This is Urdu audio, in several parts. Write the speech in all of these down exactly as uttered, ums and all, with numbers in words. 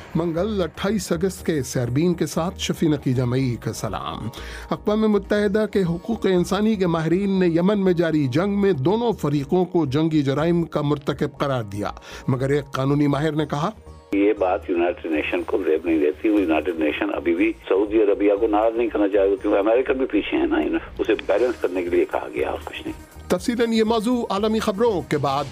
منگل اٹھائیس اگست کے سیربین کے ساتھ شفیع نقی جمعی کا سلام۔ اقوام متحدہ کے حقوق انسانی کے ماہرین نے یمن میں جاری جنگ میں دونوں فریقوں کو جنگی جرائم کا مرتکب قرار دیا، مگر ایک قانونی ماہر نے کہا یہ بات یونائٹڈ نیشن کو ریب نہیں دیتی۔ یونائٹڈ نیشن ابھی بھی سعودی عربیہ کو ناراض نہیں کرنا چاہے گا، کیونکہ امریکہ بھی پیچھے ہے نا، اسے بیلنس کرنے کے لیے کہا گیا اور کچھ نہیں۔ تفصیلاً یہ موضوع عالمی خبروں کے بعد۔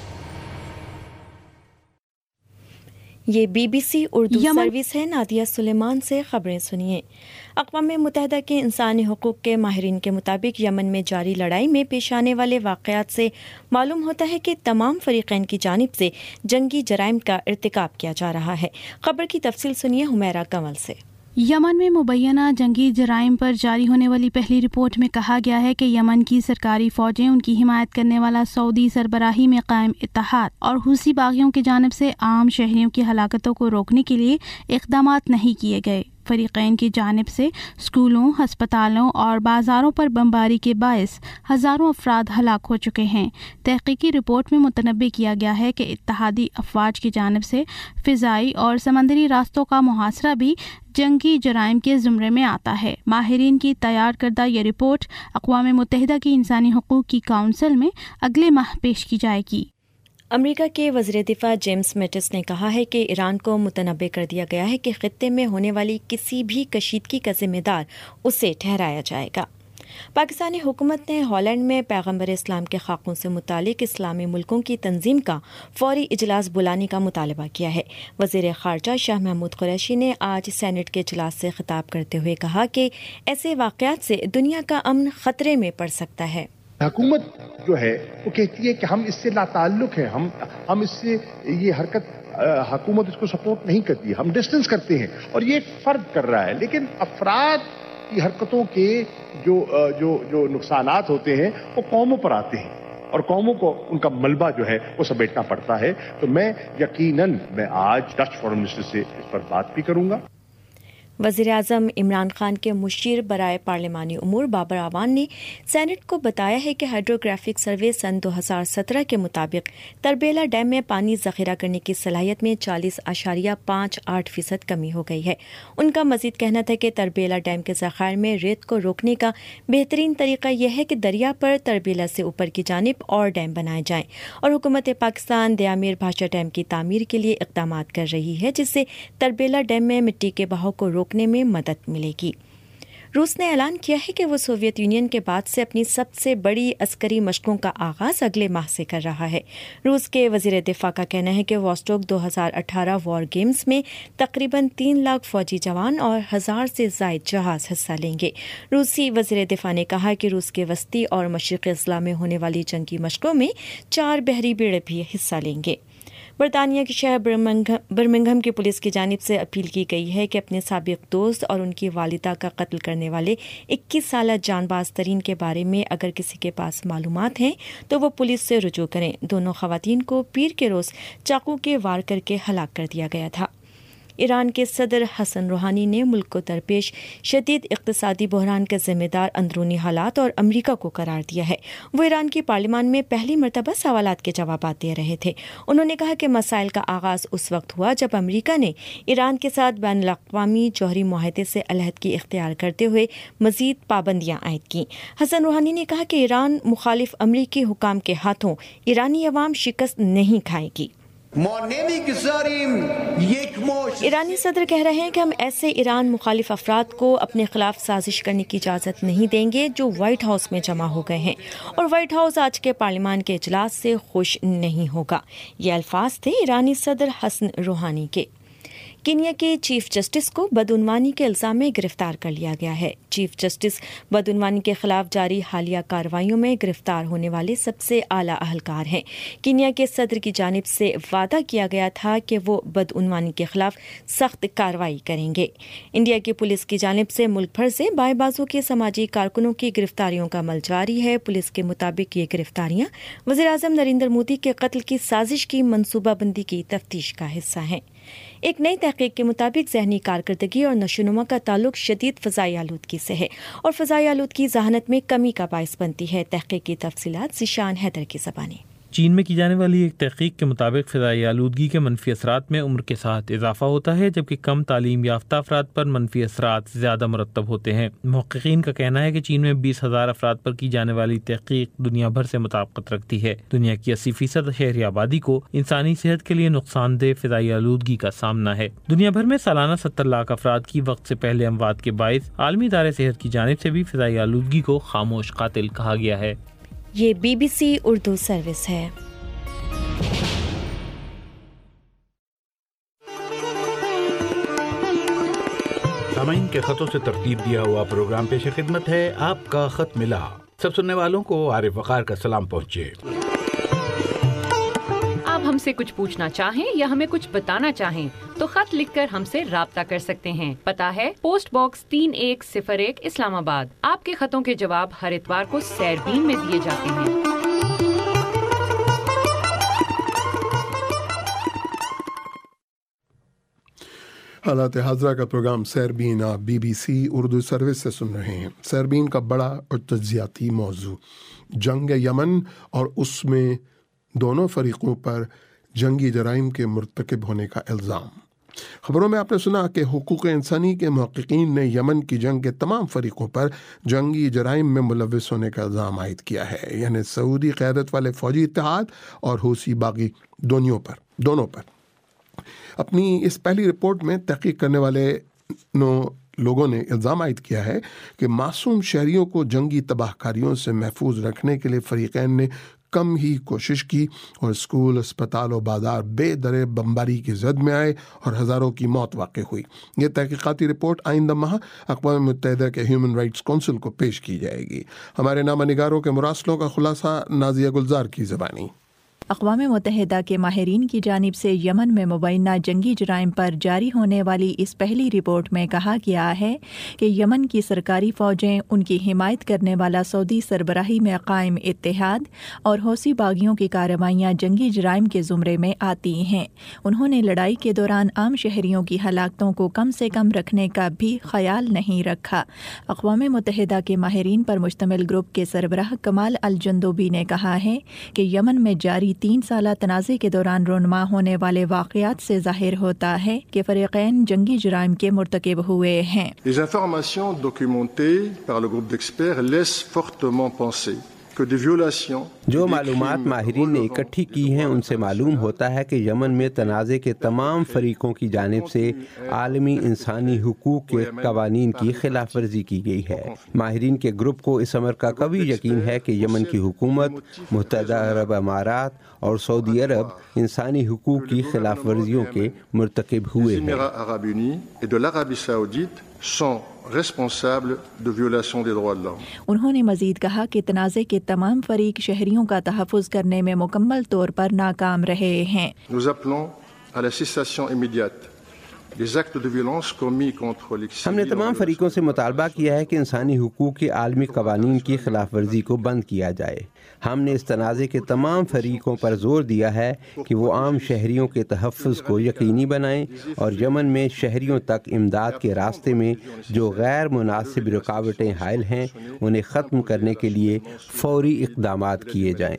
یہ B B C Urdu service ہے، نادیہ سلیمان سے خبریں سنیے۔ اقوام متحدہ کے انسانی حقوق کے ماہرین کے مطابق یمن میں جاری لڑائی میں پیش آنے والے واقعات سے معلوم ہوتا ہے کہ تمام فریقین کی جانب سے جنگی جرائم کا ارتکاب کیا جا رہا ہے۔ خبر کی تفصیل سنیے حمیرہ کمل سے۔ یمن میں مبینہ جنگی جرائم پر جاری ہونے والی پہلی رپورٹ میں کہا گیا ہے کہ یمن کی سرکاری فوجیں، ان کی حمایت کرنے والا سعودی سربراہی میں قائم اتحاد اور حوثی باغیوں کی جانب سے عام شہریوں کی ہلاکتوں کو روکنے کے لیے اقدامات نہیں کیے گئے۔ فریقین کی جانب سے اسکولوں، ہسپتالوں اور بازاروں پر بمباری کے باعث ہزاروں افراد ہلاک ہو چکے ہیں۔ تحقیقی رپورٹ میں متنبہ کیا گیا ہے کہ اتحادی افواج کی جانب سے فضائی اور سمندری راستوں کا محاصرہ بھی جنگی جرائم کے زمرے میں آتا ہے۔ ماہرین کی تیار کردہ یہ رپورٹ اقوام متحدہ کی انسانی حقوق کی کونسل میں اگلے ماہ پیش کی جائے گی۔ امریکہ کے وزیر دفاع جیمز میٹس نے کہا ہے کہ ایران کو متنبہ کر دیا گیا ہے کہ خطے میں ہونے والی کسی بھی کشیدگی کا ذمہ دار اسے ٹھہرایا جائے گا۔ پاکستانی حکومت نے ہالینڈ میں پیغمبر اسلام کے خاکوں سے متعلق اسلامی ملکوں کی تنظیم کا فوری اجلاس بلانے کا مطالبہ کیا ہے۔ وزیر خارجہ شاہ محمود قریشی نے آج سینٹ کے اجلاس سے خطاب کرتے ہوئے کہا کہ ایسے واقعات سے دنیا کا امن خطرے میں پڑ سکتا ہے۔ حکومت جو ہے وہ کہتی ہے کہ ہم اس سے لا تعلق ہیں، ہم ہم اس سے یہ حرکت حکومت اس کو سپورٹ نہیں کرتی، ہم ڈسٹنس کرتے ہیں، اور یہ ایک فرد کر رہا ہے۔ لیکن افراد کی حرکتوں کے جو جو جو نقصانات ہوتے ہیں وہ قوموں پر آتے ہیں، اور قوموں کو ان کا ملبہ جو ہے وہ سمیٹنا پڑتا ہے۔ تو میں یقیناً میں آج ڈچ فارن منسٹر سے اس پر بات بھی کروں گا۔ وزیر اعظم عمران خان کے مشیر برائے پارلیمانی امور بابر اعوان نے سینٹ کو بتایا ہے کہ ہائیڈروگرافک سروے سن دو ہزار سترہ کے مطابق تربیلا ڈیم میں پانی ذخیرہ کرنے کی صلاحیت میں چالیس اشاریہ پانچ آٹھ فیصد کمی ہو گئی ہے۔ ان کا مزید کہنا تھا کہ تربیلا ڈیم کے ذخائر میں ریت کو روکنے کا بہترین طریقہ یہ ہے کہ دریا پر تربیلا سے اوپر کی جانب اور ڈیم بنائے جائیں، اور حکومت پاکستان دیامیر بھاشا ڈیم کی تعمیر کے لیے اقدامات کر رہی ہے، جس سے تربیلا ڈیم میں مٹی کے بہاؤ کو روکنے میں مدد ملے گی۔ روس نے اعلان کیا ہے کہ وہ سوویت یونین کے بعد سے اپنی سب سے بڑی عسکری مشقوں کا آغاز اگلے ماہ سے کر رہا ہے۔ روس کے وزیر دفاع کا کہنا ہے کہ واسٹوک دو ہزار اٹھارہ وار گیمز میں تقریباً تین لاکھ فوجی جوان اور ہزار سے زائد جہاز حصہ لیں گے۔ روسی وزیر دفاع نے کہا کہ روس کے وسطی اور مشرقی اضلاع میں ہونے والی جنگی مشقوں میں چار بحری بیڑے بھی حصہ لیں گے۔ برطانیہ کے شہر برمنگھم کی پولیس کی جانب سے اپیل کی گئی ہے کہ اپنے سابق دوست اور ان کی والدہ کا قتل کرنے والے اکیس سالہ جان باز ترین کے بارے میں اگر کسی کے پاس معلومات ہیں تو وہ پولیس سے رجوع کریں۔ دونوں خواتین کو پیر کے روز چاقو کے وار کر کے ہلاک کر دیا گیا تھا۔ ایران کے صدر حسن روحانی نے ملک کو درپیش شدید اقتصادی بحران کا ذمہ دار اندرونی حالات اور امریکہ کو قرار دیا ہے۔ وہ ایران کی پارلیمان میں پہلی مرتبہ سوالات کے جوابات دے رہے تھے۔ انہوں نے کہا کہ مسائل کا آغاز اس وقت ہوا جب امریکہ نے ایران کے ساتھ بین الاقوامی جوہری معاہدے سے علیحدگی اختیار کرتے ہوئے مزید پابندیاں عائد کیں۔ حسن روحانی نے کہا کہ ایران مخالف امریکی حکام کے ہاتھوں ایرانی عوام شکست نہیں کھائے گی۔ ایرانی صدر کہہ رہے ہیں کہ ہم ایسے ایران مخالف افراد کو اپنے خلاف سازش کرنے کی اجازت نہیں دیں گے جو وائٹ ہاؤس میں جمع ہو گئے ہیں، اور وائٹ ہاؤس آج کے پارلیمان کے اجلاس سے خوش نہیں ہوگا۔ یہ الفاظ تھے ایرانی صدر حسن روحانی کے۔ کینیا کے چیف جسٹس کو بدعنوانی کے الزام میں گرفتار کر لیا گیا ہے۔ چیف جسٹس بدعنوانی کے خلاف جاری حالیہ کارروائیوں میں گرفتار ہونے والے سب سے اعلیٰ اہلکار ہیں۔ کینیا کے صدر کی جانب سے وعدہ کیا گیا تھا کہ وہ بدعنوانی کے خلاف سخت کارروائی کریں گے۔ انڈیا کی پولیس کی جانب سے ملک بھر سے بائیں بازو کے سماجی کارکنوں کی گرفتاریوں کا عمل جاری ہے۔ پولیس کے مطابق یہ گرفتاریاں وزیر اعظم نریندر مودی کے قتل کی سازش کی منصوبہ بندی کی تفتیش کا حصہ ہیں۔ ایک نئی تحقیق کے مطابق ذہنی کارکردگی اور نشوونما کا تعلق شدید فضائی آلودگی سے ہے، اور فضائی آلودگی ذہانت میں کمی کا باعث بنتی ہے۔ تحقیق کی تفصیلات ذیشان حیدر کی زبانی۔ چین میں کی جانے والی ایک تحقیق کے مطابق فضائی آلودگی کے منفی اثرات میں عمر کے ساتھ اضافہ ہوتا ہے، جبکہ کم تعلیم یافتہ افراد پر منفی اثرات زیادہ مرتب ہوتے ہیں۔ محققین کا کہنا ہے کہ چین میں بیس ہزار افراد پر کی جانے والی تحقیق دنیا بھر سے مطابقت رکھتی ہے۔ دنیا کی اسی فیصد شہری آبادی کو انسانی صحت کے لیے نقصان دہ فضائی آلودگی کا سامنا ہے۔ دنیا بھر میں سالانہ ستر لاکھ افراد کی وقت سے پہلے اموات کے باعث عالمی ادارے صحت کی جانب سے بھی فضائی آلودگی کو خاموش قاتل کہا گیا ہے۔ یہ B B C Urdu service ہے۔ سامعین کے خطوں سے ترتیب دیا ہوا پروگرام پیش خدمت ہے آپ کا خط ملا۔ سب سننے والوں کو عارف وقار کا سلام پہنچے۔ آپ ہم سے کچھ پوچھنا چاہیں یا ہمیں کچھ بتانا چاہیں تو خط لکھ کر ہم سے رابطہ کر سکتے ہیں۔ پتہ ہے پوسٹ باکس تین ایک صفر ایک اسلام آباد۔ آپ کے خطوں کے جواب ہر اتوار کو سیربین میں دیے جاتے ہیں۔ حالات حاضرہ کا پروگرام سیربین آپ B B C Urdu service سے سن رہے ہیں۔ سیربین کا بڑا اور تجزیاتی موضوع جنگ یمن اور اس میں دونوں فریقوں پر جنگی جرائم کے مرتکب ہونے کا الزام۔ خبروں میں آپ نے سنا کہ حقوق انسانی کے محققین نے یمن کی جنگ کے تمام فریقوں پر جنگی جرائم میں ملوث ہونے کا الزام عائد کیا ہے، یعنی سعودی قیادت والے فوجی اتحاد اور حوثی باغی دونوں پر دونوں پر اپنی اس پہلی رپورٹ میں تحقیق کرنے والے نو لوگوں نے الزام عائد کیا ہے کہ معصوم شہریوں کو جنگی تباہ کاریوں سے محفوظ رکھنے کے لیے فریقین نے کم ہی کوشش کی اور اسکول، اسپتال و بازار بے درے بمباری کی زد میں آئے اور ہزاروں کی موت واقع ہوئی۔ یہ تحقیقاتی رپورٹ آئندہ ماہ اقوام متحدہ کے ہیومن رائٹس کونسل کو پیش کی جائے گی۔ ہمارے نامہ نگاروں کے مراسلوں کا خلاصہ نازیہ گلزار کی زبانی۔ اقوام متحدہ کے ماہرین کی جانب سے یمن میں مبینہ جنگی جرائم پر جاری ہونے والی اس پہلی رپورٹ میں کہا گیا ہے کہ یمن کی سرکاری فوجیں، ان کی حمایت کرنے والا سعودی سربراہی میں قائم اتحاد اور حوثی باغیوں کی کارروائیاں جنگی جرائم کے زمرے میں آتی ہیں۔ انہوں نے لڑائی کے دوران عام شہریوں کی ہلاکتوں کو کم سے کم رکھنے کا بھی خیال نہیں رکھا۔ اقوام متحدہ کے ماہرین پر مشتمل گروپ کے سربراہ کمال الجندوبی نے کہا ہے کہ یمن میں جاری تین سالہ تنازع کے دوران رونما ہونے والے واقعات سے ظاہر ہوتا ہے کہ فریقین جنگی جرائم کے مرتکب ہوئے ہیں۔ Les informations documentées par le groupe d'experts laissent fortement penser que des violations جو معلومات ماہرین نے اکٹھی کی ہیں ان سے معلوم ہوتا ہے کہ یمن میں تنازع کے تمام فریقوں کی جانب سے عالمی انسانی حقوق کے قوانین کی خلاف ورزی کی گئی ہے۔ ماہرین کے گروپ کو اس امر کا قوی یقین ہے کہ یمن کی حکومت، متحدہ عرب امارات اور سعودی عرب انسانی حقوق کی خلاف ورزیوں کے مرتکب ہوئے ہیں۔ انہوں نے مزید کہا کہ تنازع کے تمام فریق شہریوں کا تحفظ کرنے میں مکمل طور پر ناکام رہے ہیں۔ ہم نے تمام فریقوں سے مطالبہ کیا ہے کہ انسانی حقوق کے عالمی قوانین کی خلاف ورزی کو بند کیا جائے۔ ہم نے اس تنازع کے تمام فریقوں پر زور دیا ہے کہ وہ عام شہریوں کے تحفظ کو یقینی بنائیں اور یمن میں شہریوں تک امداد کے راستے میں جو غیر مناسب رکاوٹیں حائل ہیں انہیں ختم کرنے کے لیے فوری اقدامات کیے جائیں۔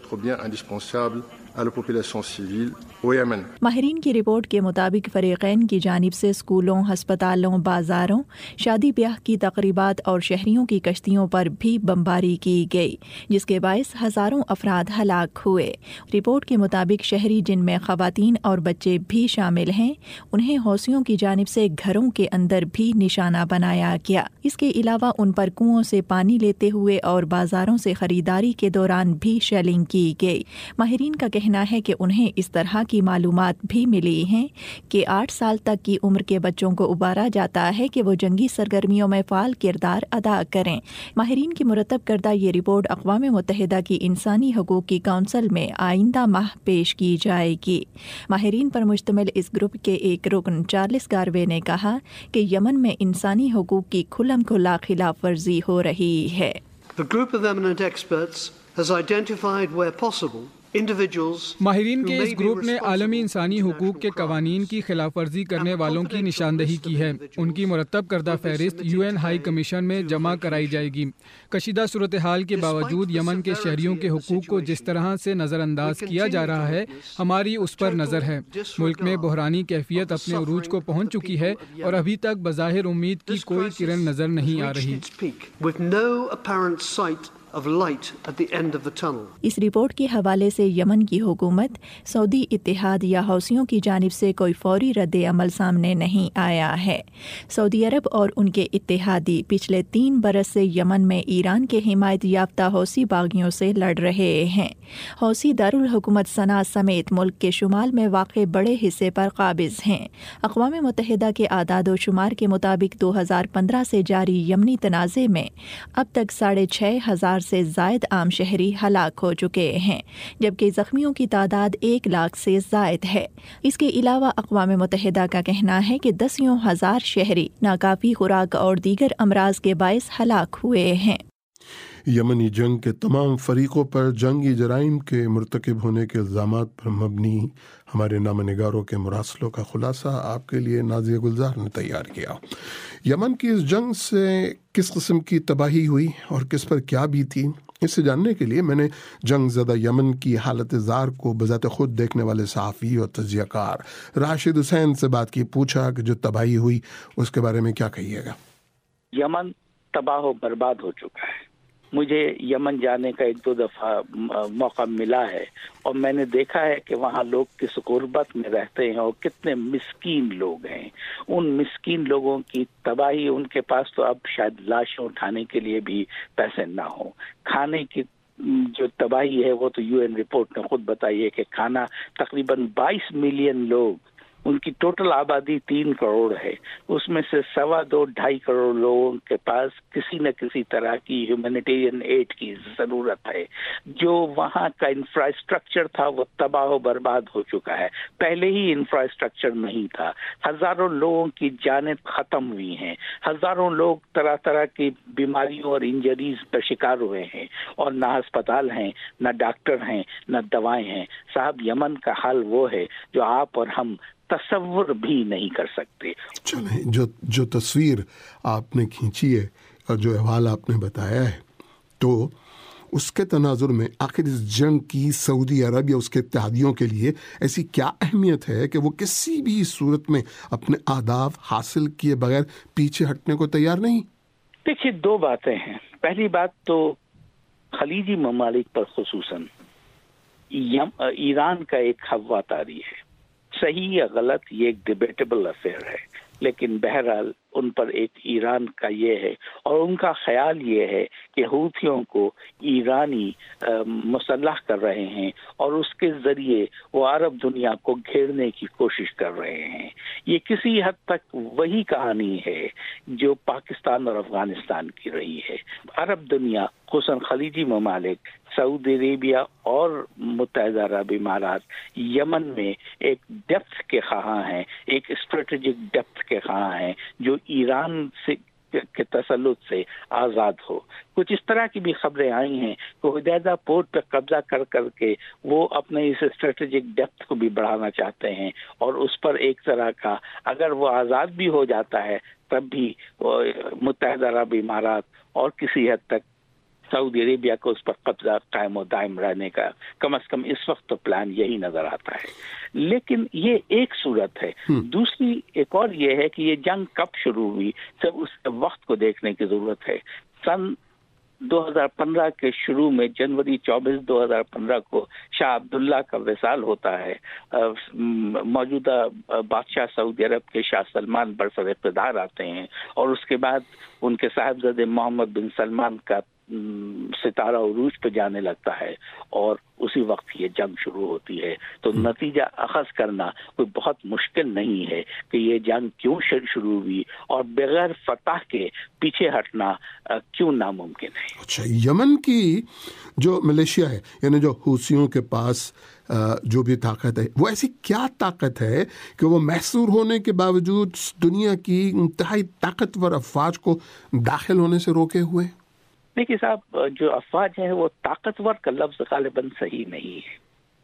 ماہرین کی رپورٹ کے مطابق فریقین کی جانب سے اسکولوں، ہسپتالوں، بازاروں، شادی بیاہ کی تقریبات اور شہریوں کی کشتیوں پر بھی بمباری کی گئی، جس کے باعث ہزاروں افراد ہلاک ہوئے۔ رپورٹ کے مطابق شہری جن میں خواتین اور بچے بھی شامل ہیں انہیں حوثیوں کی جانب سے گھروں کے اندر بھی نشانہ بنایا گیا۔ اس کے علاوہ ان پر کنوؤں سے پانی لیتے ہوئے اور بازاروں سے خریداری کے دوران بھی شیلنگ کی گئی۔ ماہرین کا کہنا ہے کہ انہیں اس طرح کی معلومات بھی ملی ہیں کہ آٹھ سال تک کی عمر کے بچوں کو ابھارا جاتا ہے کہ وہ جنگی سرگرمیوں میں فعال کردار ادا کریں۔ ماہرین کی مرتب کردہ یہ رپورٹ اقوام متحدہ کی انسانی حقوق کی کونسل میں آئندہ ماہ پیش کی جائے گی۔ ماہرین پر مشتمل اس گروپ کے ایک رکن چارلس گاروے نے کہا کہ یمن میں انسانی حقوق کی کھلم کھلا خلاف ورزی ہو رہی ہے۔ The group of eminent experts has identified where possible ماہرین کے اس گروپ نے عالمی انسانی حقوق کے قوانین کی خلاف ورزی کرنے والوں کی نشاندہی کی ہے. ان کی مرتب کردہ فہرست یو این ہائی کمیشن میں جمع کرائی جائے گی. کشیدہ صورتحال کے باوجود یمن کے شہریوں کے حقوق کو جس طرح سے نظر انداز کیا جا رہا ہے, ہماری اس پر نظر ہے. ملک میں بحرانی کیفیت اپنے عروج کو پہنچ چکی ہے اور ابھی تک بظاہر امید کی کوئی کرن نظر نہیں آ رہی. اس رپورٹ کے حوالے سے یمن کی حکومت, سعودی اتحاد یا حوثیوں کی جانب سے کوئی فوری رد عمل سامنے نہیں آیا ہے. سعودی عرب اور ان کے اتحادی پچھلے تین برس سے یمن میں ایران کے حمایت یافتہ حوثی باغیوں سے لڑ رہے ہیں. حوثی دارالحکومت صنعاء سمیت ملک کے شمال میں واقع بڑے حصے پر قابض ہیں. اقوام متحدہ کے اعداد و شمار کے مطابق دو ہزار پندرہ سے جاری یمنی تنازع میں اب تک ساڑھے چھ ہزار سے زائد عام شہری ہلاک ہو چکے ہیں, جبکہ زخمیوں کی تعداد ایک لاکھ سے زائد ہے. اس کے علاوہ اقوام متحدہ کا کہنا ہے کہ دسیوں ہزار شہری ناکافی خوراک اور دیگر امراض کے باعث ہلاک ہوئے ہیں. یمنی جنگ کے تمام فریقوں پر جنگی جرائم کے مرتکب ہونے کے الزامات پر مبنی ہمارے نامہ نگاروں کے مراسلوں کا خلاصہ آپ کے لیے نازیہ گلزار نے تیار کیا. یمن کی اس جنگ سے کس قسم کی تباہی ہوئی اور کس پر کیا بھی تھی, اسے جاننے کے لیے میں نے جنگ زدہ یمن کی حالت زار کو بذات خود دیکھنے والے صحافی اور تجزیہ کار راشد حسین سے بات کی. پوچھا کہ جو تباہی ہوئی اس کے بارے میں کیا کہیے گا. یمن تباہ و برباد ہو چکا ہے. مجھے یمن جانے کا ایک دو دفعہ موقع ملا ہے اور میں نے دیکھا ہے کہ وہاں لوگ کس غربت میں رہتے ہیں اور کتنے مسکین لوگ ہیں. ان مسکین لوگوں کی تباہی, ان کے پاس تو اب شاید لاشیں اٹھانے کے لیے بھی پیسے نہ ہوں. کھانے کی جو تباہی ہے وہ تو یو این رپورٹ نے خود بتائی ہے کہ کھانا تقریباً بائیس ملین لوگ, ان کی ٹوٹل آبادی تین کروڑ ہے, اس میں سے سوا دو ڈھائی کروڑ لوگوں کے پاس کسی نہ کسی طرح کی ہیومینیٹیرین ایڈ کی ضرورت ہے. جو وہاں کا انفراسٹرکچر تھا وہ تباہ و برباد ہو چکا ہے. پہلے ہی انفراسٹرکچر نہیں تھا. ہزاروں لوگوں کی جانیں ختم ہوئی ہیں, ہزاروں لوگ طرح طرح کی بیماریوں اور انجریز کا شکار ہوئے ہیں, اور نہ ہسپتال ہیں, نہ ڈاکٹر ہیں, نہ دوائیں ہیں. صاحب یمن کا حال وہ ہے جو آپ اور ہم تصور بھی نہیں کر سکتے. چلیں, جو جو تصویر آپ نے کھینچی ہے اور جو احوال آپ نے بتایا ہے, تو اس کے تناظر میں آخر اس جنگ کی سعودی عرب یا اس کے اتحادیوں کے لیے ایسی کیا اہمیت ہے کہ وہ کسی بھی صورت میں اپنے اہداف حاصل کیے بغیر پیچھے ہٹنے کو تیار نہیں؟ دیکھیے, دو باتیں ہیں. پہلی بات تو خلیجی ممالک پر خصوصاً ایران کا ایک ہوا طاری ہے. صحیح یا غلط یہ ایک ڈیبیٹیبل افیئر ہے, لیکن بہرحال ان پر ایک ایران کا یہ ہے, اور ان کا خیال یہ ہے کہ حوثیوں کو ایرانی مسلح کر رہے ہیں اور اس کے ذریعے وہ عرب دنیا کو گھیرنے کی کوشش کر رہے ہیں. یہ کسی حد تک وہی کہانی ہے جو پاکستان اور افغانستان کی رہی ہے. عرب دنیا خصوصاً خلیجی ممالک, سعودی عربیہ اور متحدہ عرب امارات یمن میں ایک ڈیپتھ کے خواہاں ہیں, ایک اسٹریٹجک ڈیپتھ کے خواہاں ہیں جو ایران سے کے تسلط سے آزاد ہو. کچھ اس طرح کی بھی خبریں آئی ہیں کہ حدیدہ پورٹ پہ قبضہ کر کر کے وہ اپنے اس اسٹریٹجک ڈیپتھ کو بھی بڑھانا چاہتے ہیں, اور اس پر ایک طرح کا اگر وہ آزاد بھی ہو جاتا ہے تب بھی متحدہ عرب امارات اور کسی حد تک سعودی عربیہ کو اس پر قبضہ قائم و دائم رہنے کا کم از کم اس وقت تو پلان یہی نظر آتا ہے. لیکن یہ ایک صورت ہے. دوسری ایک اور یہ ہے کہ یہ جنگ کب شروع ہوئی, سب اس وقت کو دیکھنے کی ضرورت ہے. سن دو ہزار پندرہ کے شروع میں جنوری چوبیس دو ہزار پندرہ کو شاہ عبداللہ کا وصال ہوتا ہے. موجودہ بادشاہ سعودی عرب کے شاہ سلمان برسر اقتدار آتے ہیں, اور اس کے بعد ان کے صاحبزادے محمد بن سلمان کا ستارہ عروج پہ جانے لگتا ہے, اور اسی وقت یہ جنگ شروع ہوتی ہے. تو نتیجہ اخذ کرنا کوئی بہت مشکل نہیں ہے کہ یہ جنگ کیوں شروع ہوئی اور بغیر فتح کے پیچھے ہٹنا کیوں ناممکن ہے. اچھا, یمن کی جو ملیشیا ہے, یعنی جو حوثیوں کے پاس جو بھی طاقت ہے, وہ ایسی کیا طاقت ہے کہ وہ محصور ہونے کے باوجود دنیا کی انتہائی طاقتور افواج کو داخل ہونے سے روکے ہوئے؟ دیکھیے صاحب, جو افواج ہیں وہ طاقتور کا لفظ غالباً صحیح نہیں ہے.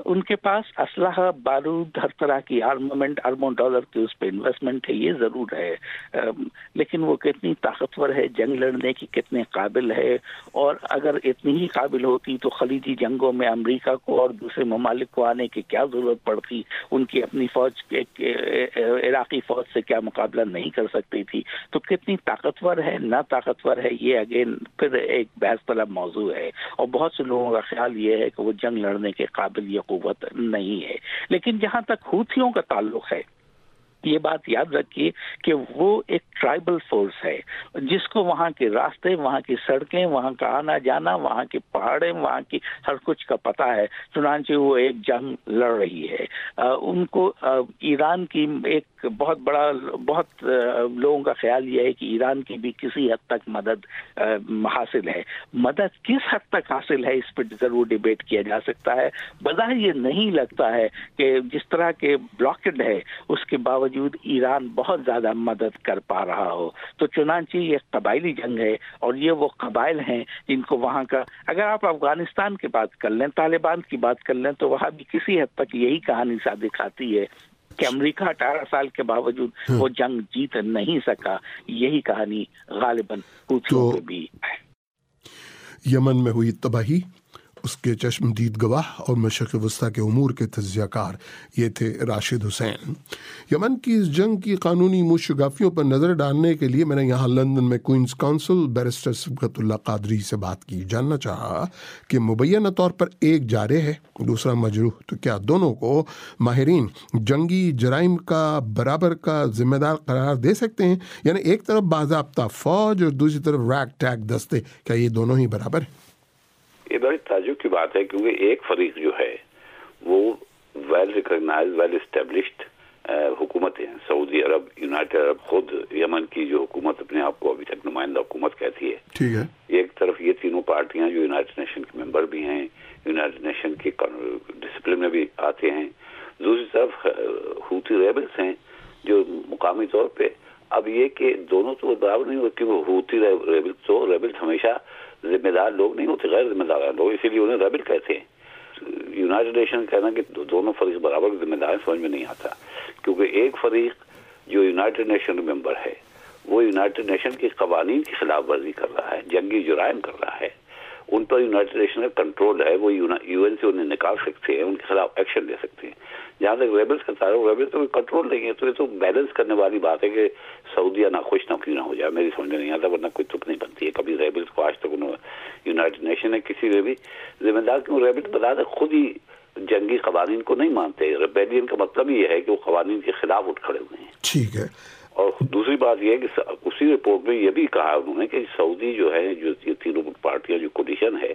ان کے پاس اسلحہ بارود ہر طرح کی آرمامنٹ اربوں ڈالر کی اس پہ انویسٹمنٹ ہے، یہ ضرور ہے، لیکن وہ کتنی طاقتور ہے، جنگ لڑنے کی کتنے قابل ہے، اور اگر اتنی ہی قابل ہوتی تو خلیجی جنگوں میں امریکہ کو اور دوسرے ممالک کو آنے کی کیا ضرورت پڑتی، ان کی اپنی فوج عراقی فوج سے کیا مقابلہ نہیں کر سکتی تھی. تو کتنی طاقتور ہے نہ طاقتور ہے یہ اگین پھر ایک بحث طلب موضوع ہے، اور بہت سے لوگوں کا خیال یہ ہے کہ وہ جنگ لڑنے کے قابل یہ قوت نہیں ہے. لیکن جہاں تک حوثیوں کا تعلق ہے، یہ بات یاد رکھیے کہ وہ ایک ٹرائبل فورس ہے جس کو وہاں کے راستے، وہاں کی سڑکیں، وہاں کا آنا جانا، وہاں کی پہاڑیں، وہاں کی ہر کچھ کا پتہ ہے. چنانچہ وہ ایک جنگ لڑ رہی ہے. ان کو ایران کی ایک بہت بڑا بہت لوگوں کا خیال یہ ہے کہ ایران کی بھی کسی حد تک مدد حاصل ہے. مدد کس حد تک حاصل ہے اس پہ ضرور ڈیبیٹ کیا جا سکتا ہے. بظاہر یہ نہیں لگتا ہے کہ جس طرح کے بلاکڈ ہے اس کے باوجود ایران بہت زیادہ مدد کر پا رہا ہو. تو چنانچہ یہ قبائلی جنگ ہے، اور یہ وہ قبائل ہیں جن کو وہاں کا، اگر آپ افغانستان کی بات کر لیں، طالبان کی بات کر لیں، تو وہاں بھی کسی حد تک یہی کہانی ساتھ دکھاتی ہے کہ امریکہ اٹھارہ سال کے باوجود وہ جنگ جیت نہیں سکا. یہی کہانی غالباً حوثیوں پہ بھی ہے. یمن میں ہوئی تباہی، اس کے چشمدید گواہ اور مشرق وسطیٰ کے امور کے تجزیہ کار یہ تھے راشد حسین. یمن کی اس جنگ کی قانونی موشگافیوں پر نظر ڈالنے کے لیے میں نے یہاں لندن میں کوئنز کونسل بیرسٹر صبغت اللہ قادری سے بات کی. جاننا چاہا کہ مبینہ طور پر ایک جارح ہے، دوسرا مجروح، تو کیا دونوں کو ماہرین جنگی جرائم کا برابر کا ذمہ دار قرار دے سکتے ہیں؟ یعنی ایک طرف باضابطہ فوج اور دوسری طرف ریگ ٹیگ دستے، کیا یہ دونوں ہی برابر ہیں؟ یہ بڑی تعجب کی بات ہے، کیونکہ ایک فریق جو ہے وہ ویل ریکگنائز ویل اسٹیبلشڈ حکومتیں، سعودی عرب، یونائٹڈ عرب، خود یمن کی جو حکومت اپنے آپ کو ابھی تک نمائندہ حکومت کہتی ہے. ٹھیک ہے. ایک طرف یہ تینوں پارٹیاں جو یونائٹڈ نیشن کے ممبر بھی ہیں، یونائٹڈ نیشن کے ڈسپلن میں بھی آتے ہیں، دوسری طرف حوثی ریبلز ہیں جو مقامی طور پہ، اب یہ کہ دونوں تو برابر نہیں ہوتے، وہ حوثی ریبلز تو ریبلز ہمیشہ ذمہ دار لوگ نہیں ہوتے، غیر ذمہ دار لوگ، اسی لیے انہیں ریبل کہتے ہیں. یونائٹڈ نیشن کہنا کہ دونوں فریق برابر ذمہ دار سمجھ میں نہیں آتا، کیونکہ ایک فریق جو یونائٹڈ نیشن ممبر ہے وہ یونائٹڈ نیشن کے قوانین کی خلاف ورزی کر رہا ہے، جنگی جرائم کر رہا ہے، ان پر یونائٹڈ نیشن کا کنٹرول ہے، وہ یو این سے انہیں نکال سکتے ہیں، ان کے خلاف ایکشن لے سکتے ہیں. جہاں تک ریبلز کا تعلق، ریبلز تو کوئی کنٹرول نہیں ہے، تو یہ تو بیلنس کرنے والی بات ہے کہ سعودیہ نہ خوش نہ کیوں نہ ہو جائے. میری سمجھ میں نہیں آتا، ورنہ کوئی تک نہیں بنتی ہے. کبھی ریبلز کو آج تک انہوں یونائٹڈ نیشن نے کسی میں بھی ذمہ دار، کیوں ریبلز بتا دیں خود ہی جنگی قوانین کو نہیں مانتے. ریبیلین کا مطلب یہ ہے کہ وہ قوانین کے خلاف اٹھ کھڑے ہوئے ہیں. ٹھیک ہے. اور دوسری بات یہ ہے کہ اسی رپورٹ میں یہ بھی کہا انہوں نے کہ سعودی جو ہے، جو یہ تینوں پارٹیاں جو کولیشن ہے،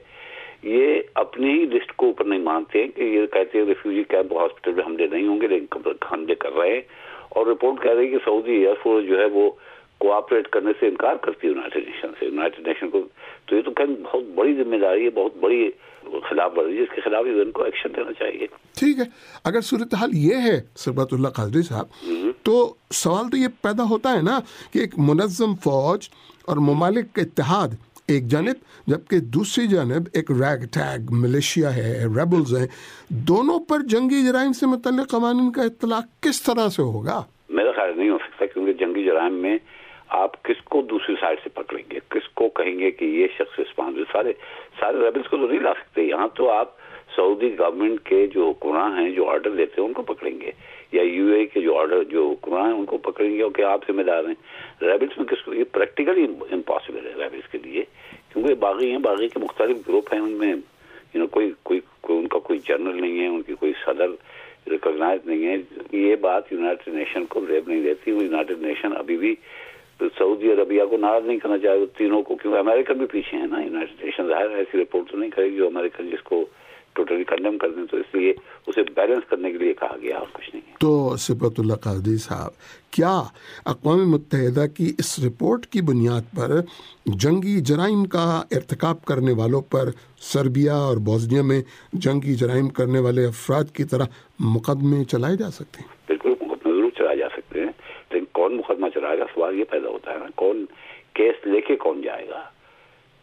یہ اپنی ہی لسٹ کو اوپر نہیں مانتے ہیں، کہ یہ کہتے ہیں ریفیوجی کیمپ ہاسپٹل میں حملے نہیں ہوں گے، لیکن حملے کر رہے ہیں. اور رپورٹ کہہ رہی ہے کہ سعودی ایئر فورس جو ہے وہ کوآپریٹ کرنے سے انکار کرتی ہے یونائٹڈ نیشن سے، یونائٹڈ نیشن کو. تو یہ تو کہیں بہت بڑی ذمہ داری ہے، بہت بڑی خلاف ورزی، اس کے خلاف ان کو ایکشن لینا چاہیے. ٹھیک ہے. اگر صورتحال یہ ہے صبغت اللہ قادری صاحب، تو سوال تو یہ پیدا ہوتا ہے نا کہ ایک منظم فوج اور ممالک کا اتحاد ایک جانب، جبکہ دوسری جانب ایک ریگ ٹیگ ملیشیا ہے، ریبلز ہیں، دونوں پر جنگی جرائم سے متعلق قوانین کا اطلاق کس طرح سے ہوگا؟ میرا خیال نہیں ہو سکتا، کیونکہ جنگی جرائم میں آپ کس کو دوسری سائڈ سے پکڑیں گے، کس کو کہیں گے کہ یہ شخص رسپانسبل؟ سارے سارے ریبلز کو تو نہیں لا سکتے. یہاں تو آپ سعودی گورنمنٹ کے جو حکمراں ہیں، جو آرڈر دیتے ہیں، ان کو پکڑیں گے، یا یو اے کے جو آرڈر جو حکمراں ہیں ان کو پکڑیں گے، کہ آپ ذمہ دار ہیں. ریبلز میں کس کو؟ یہ پریکٹیکلی امپاسبل ہے ریبلز کے لیے، کیونکہ باغی ہیں، باغی کے مختلف گروپ ہیں، ان میں یو نو کوئی کوئی ان کا کوئی جنرل نہیں ہے، ان کی کوئی صدر ریکگنائز نہیں ہے. یہ بات یونائٹڈ نیشن کو ریب نہیں دیتی. وہ یونائٹڈ نیشن ابھی بھی سعودی عربیہ کو ناراض نہیں کرنا چاہے تینوں کو، کیونکہ امریکن بھی پیچھے ہیں نا. یونائٹڈ نیشن ظاہر ہے ایسی رپورٹ تو نہیں کرے گی جو امریکن جس کو ٹوٹلی کنڈیم کر دیں، تو اس لیے اسے بیلنس کرنے کے لیے کہا گیا اور کچھ نہیں ہے. تو صبغت اللہ قادری صاحب، کیا اقوام متحدہ کی اس رپورٹ کی بنیاد پر جنگی جرائم کا ارتکاب کرنے والوں پر سربیا اور بوسنیا میں جنگی جرائم کرنے والے افراد کی طرح مقدمے چلائے جا سکتے ہیں؟ بالکل مقدمے ضرور چلائے جا سکتے ہیں، لیکن کون مقدمہ چلائے گا؟ سوال یہ پیدا ہوتا ہے نا، کون کیس لے کے کون جائے گا؟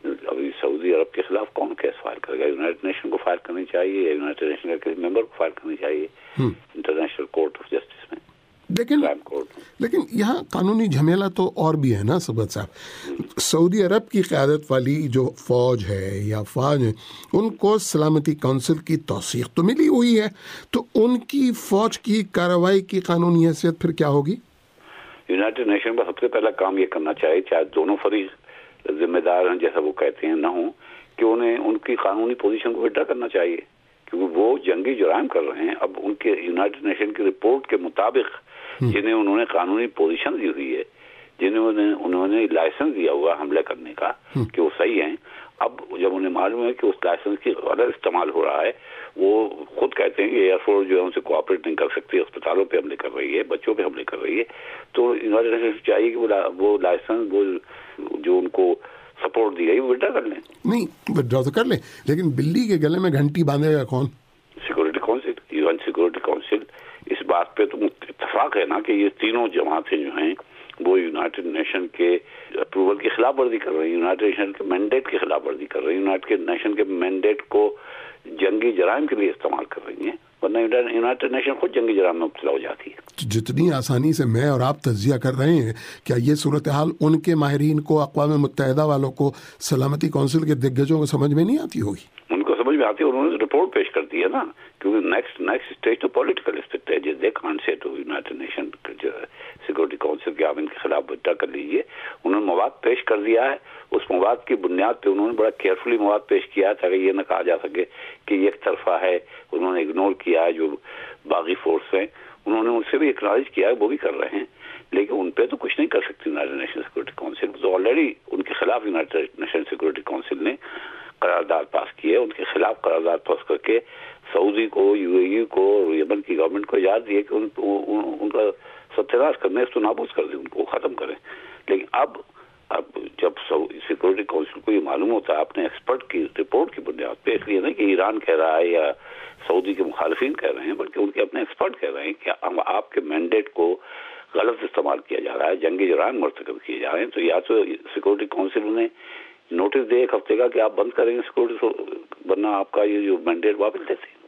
ابھی سعودی عرب کے خلاف کون کیس فائل کرے گا؟ یونائٹڈ نیشن کو فائل کرنی چاہیے یا یونائٹڈ نیشن کے ممبر کو فائل کرنی چاہیے انٹرنیشنل کورٹ آف جسٹس میں. لیکن لیکن یہاں قانونی جھمیلا تو اور بھی ہے نا سبت صاحب. سعودی عرب کی قیادت والی جو فوج ہے یا فوج ہے ان کو سلامتی کونسل کی توثیق تو ملی ہوئی ہے, تو ان کی فوج کی کارروائی کی قانونی حیثیت پھر کیا ہوگی؟ یونائٹڈ نیشن کا سب سے پہلا کام یہ کرنا چاہیے, چاہے دونوں فریق ذمہ دار ہیں جیسا وہ کہتے ہیں نہ ہوں, کہ انہیں ان کی قانونی پوزیشن کو وڈرا کرنا چاہیے, کیونکہ وہ جنگی جرائم کر رہے ہیں. اب ان کے یونائٹڈ نیشن کی رپورٹ کے مطابق جنہیں انہوں نے قانونی پوزیشن دی ہوئی ہے, جنہیں انہوں نے لائسنس دیا ہوا حملے کرنے کا کہ وہ صحیح ہیں, اب جب انہیں معلوم ہے کہ اس لائسنس کی غلط استعمال ہو رہا ہے, وہ خود کہتے ہیں کہ ایئر فورس جو ہے ان سے کوآپریٹ نہیں کر سکتی, اسپتالوں پہ حملے کر رہی ہے, بچوں پہ حملے کر رہی ہے, تو یونائٹڈ نیشن چاہیے کہ وہ لائسنس وہ جو ان کو سپورٹ دی گئی وہ وڈرا کر لیں. نہیں وڈرا تو کر لیں, لیکن بلی کے گلے میں گھنٹی باندھے گا کون؟ Security council, U N security council. اس بات پہ تو اتفاق ہے نا کہ یہ تینوں جماعتیں جو ہیں وہ یونائٹڈ نیشن کے اپروول کی خلاف ورزی کر رہی ہیں, یونائٹڈ نیشن کے مینڈیٹ کی خلاف ورزی کر رہی ہیں, یونائٹڈ نیشن کے مینڈیٹ کو جنگی جرائم کے لیے استعمال کر رہی ہیں, ورنہ یونائٹڈ نیشن خود جنگی جرائم میں مبتلا ہو جاتی ہے. جتنی آسانی سے میں اور آپ تجزیہ کر رہے ہیں, کیا یہ صورتحال ان کے ماہرین کو, اقوام متحدہ والوں کو, سلامتی کونسل کے دگجوں کو سمجھ میں نہیں آتی ہوگی؟ ان کو سمجھ میں آتی ہے, انہوں نے رپورٹ پیش کر دی ہے نا, کیونکہ نیکسٹ نیکسٹ اسٹیج تو پولیٹیکل اسٹیج ہے. They can't say to United Nation security council کے آپ ان کے خلاف وڈرا کر لیجیے. انہوں نے مواد پیش کر دیا ہے, اس مواد کی بنیاد پہ انہوں نے بڑا کیئرفلی مواد پیش کیا ہے تاکہ یہ نہ کہا جا سکے کہ یہ ایک طرفہ ہے, انہوں نے اگنور کیا ہے جو باغی فورس ہیں. انہوں نے ان سے بھی اکنالج کیا ہے, وہ بھی کر رہے ہیں, لیکن ان پہ تو کچھ نہیں کر سکتی یونائٹڈ نیشن سیکورٹی کونسل. تو آلریڈی ان کے خلاف یونائٹڈ نیشن سیکورٹی کونسل نے قرارداد پاس کی ہے, ان کے خلاف قرارداد پاس کر کے سعودی کو, یو اے ای کو اور یمن کی گورنمنٹ کو اجازت دی ہے کہ ان, ان, ان کا ستیہ ناش کرنے, اس کو نابود کر دیں, ان کو ختم کریں. لیکن اب اب جب سیکورٹی کونسل کو یہ معلوم ہوتا ہے اپنے ایکسپرٹ کی رپورٹ کی بنیاد پہ, اس لیے نہیں کہ ایران کہہ رہا ہے یا سعودی کے مخالفین کہہ رہے ہیں, بلکہ ان کے اپنے ایکسپرٹ کہہ رہے ہیں کہ آپ کے مینڈیٹ کو غلط استعمال کیا جا رہا ہے, جنگی جرائم مرتکب کیے جا رہے ہیں, تو یا تو سیکورٹی کونسل انہیں نوٹس دے ایک ہفتے کا کہ آپ بند کریں گے سیکورٹی, ورنہ آپ کا یہ جو مینڈیٹ واپس لیتے ہیں.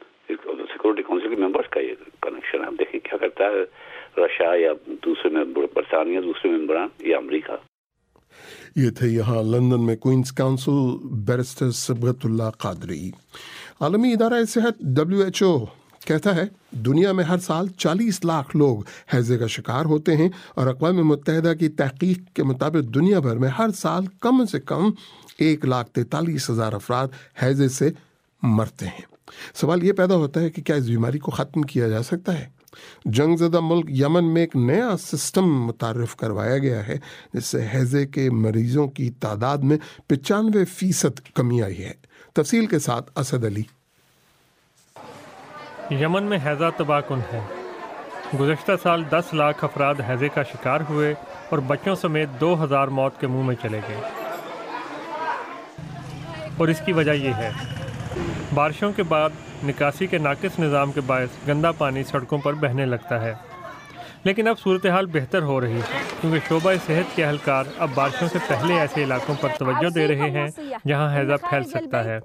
سیکورٹی کونسل کے ممبرس کا یہ کنیکشن ہے. دیکھیں کیا کرتا ہے رشیا یا دوسرے ممبر, برطانیہ دوسرے ممبران یا امریکہ. یہ تھے یہاں لندن میں کوئنز کاؤنسل بیرسٹر صبغت اللہ قادری. عالمی ادارہ صحت ڈبلیو ایچ او کہتا ہے دنیا میں ہر سال چالیس لاکھ لوگ ہیضے کا شکار ہوتے ہیں, اور اقوام متحدہ کی تحقیق کے مطابق دنیا بھر میں ہر سال کم سے کم ایک لاکھ تینتالیس ہزار افراد ہیضے سے مرتے ہیں. سوال یہ پیدا ہوتا ہے کہ کیا اس بیماری کو ختم کیا جا سکتا ہے؟ جنگ زدہ ملک یمن میں ایک نیا سسٹم متعارف کروایا گیا ہے جس سے ہیضے کے مریضوں کی تعداد میں پچانوے فیصد کمی آئی ہے. تفصیل کے ساتھ اسد علی. یمن میں ہیضہ تباہ کن ہے. گزشتہ سال دس لاکھ افراد ہیضے کا شکار ہوئے اور بچوں سمیت دو ہزار موت کے منہ میں چلے گئے. اور اس کی وجہ یہ ہے بارشوں کے بعد نکاسی کے ناقص نظام کے باعث گندا پانی سڑکوں پر بہنے لگتا ہے. لیکن اب صورتحال بہتر ہو رہی ہے کیونکہ شعبہ صحت کے اہلکار اب بارشوں سے پہلے ایسے علاقوں پر توجہ دے رہے ہیں جہاں ہیضہ پھیل سکتا ہے.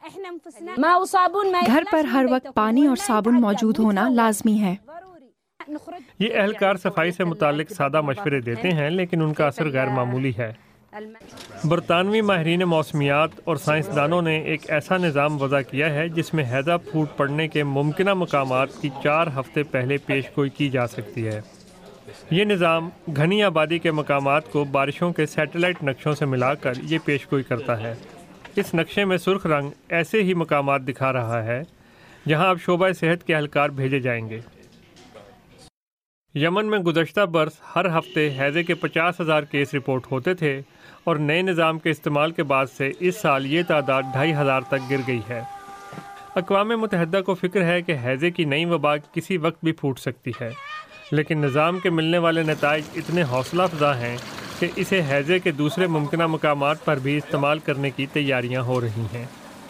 گھر پر ہر وقت پانی اور صابن موجود ہونا لازمی ہے. یہ اہلکار صفائی سے متعلق سادہ مشورے دیتے ہیں لیکن ان کا اثر غیر معمولی ہے. برطانوی ماہرین موسمیات اور سائنسدانوں نے ایک ایسا نظام وضع کیا ہے جس میں ہیضہ پھوٹ پڑنے کے ممکنہ مقامات کی چار ہفتے پہلے پیش گوئی کی جا سکتی ہے. یہ نظام گھنی آبادی کے مقامات کو بارشوں کے سیٹلائٹ نقشوں سے ملا کر یہ پیش گوئی کرتا ہے. اس نقشے میں سرخ رنگ ایسے ہی مقامات دکھا رہا ہے جہاں اب شعبہ صحت کے اہلکار بھیجے جائیں گے. یمن میں گزشتہ برس ہر ہفتے ہیضے کے پچاس ہزار کیس رپورٹ ہوتے تھے اور نئے نظام کے استعمال کے بعد سے اس سال یہ تعداد ڈھائی ہزار تک گر گئی ہے. اقوام متحدہ کو فکر ہے کہ ہیضے کی نئی وبا کسی وقت بھی پھوٹ سکتی ہے، لیکن نظام کے ملنے والے نتائج اتنے حوصلہ افزا ہیں کہ اسے ہیضے کے دوسرے ممکنہ مقامات پر بھی استعمال کرنے کی تیاریاں ہو رہی ہیں.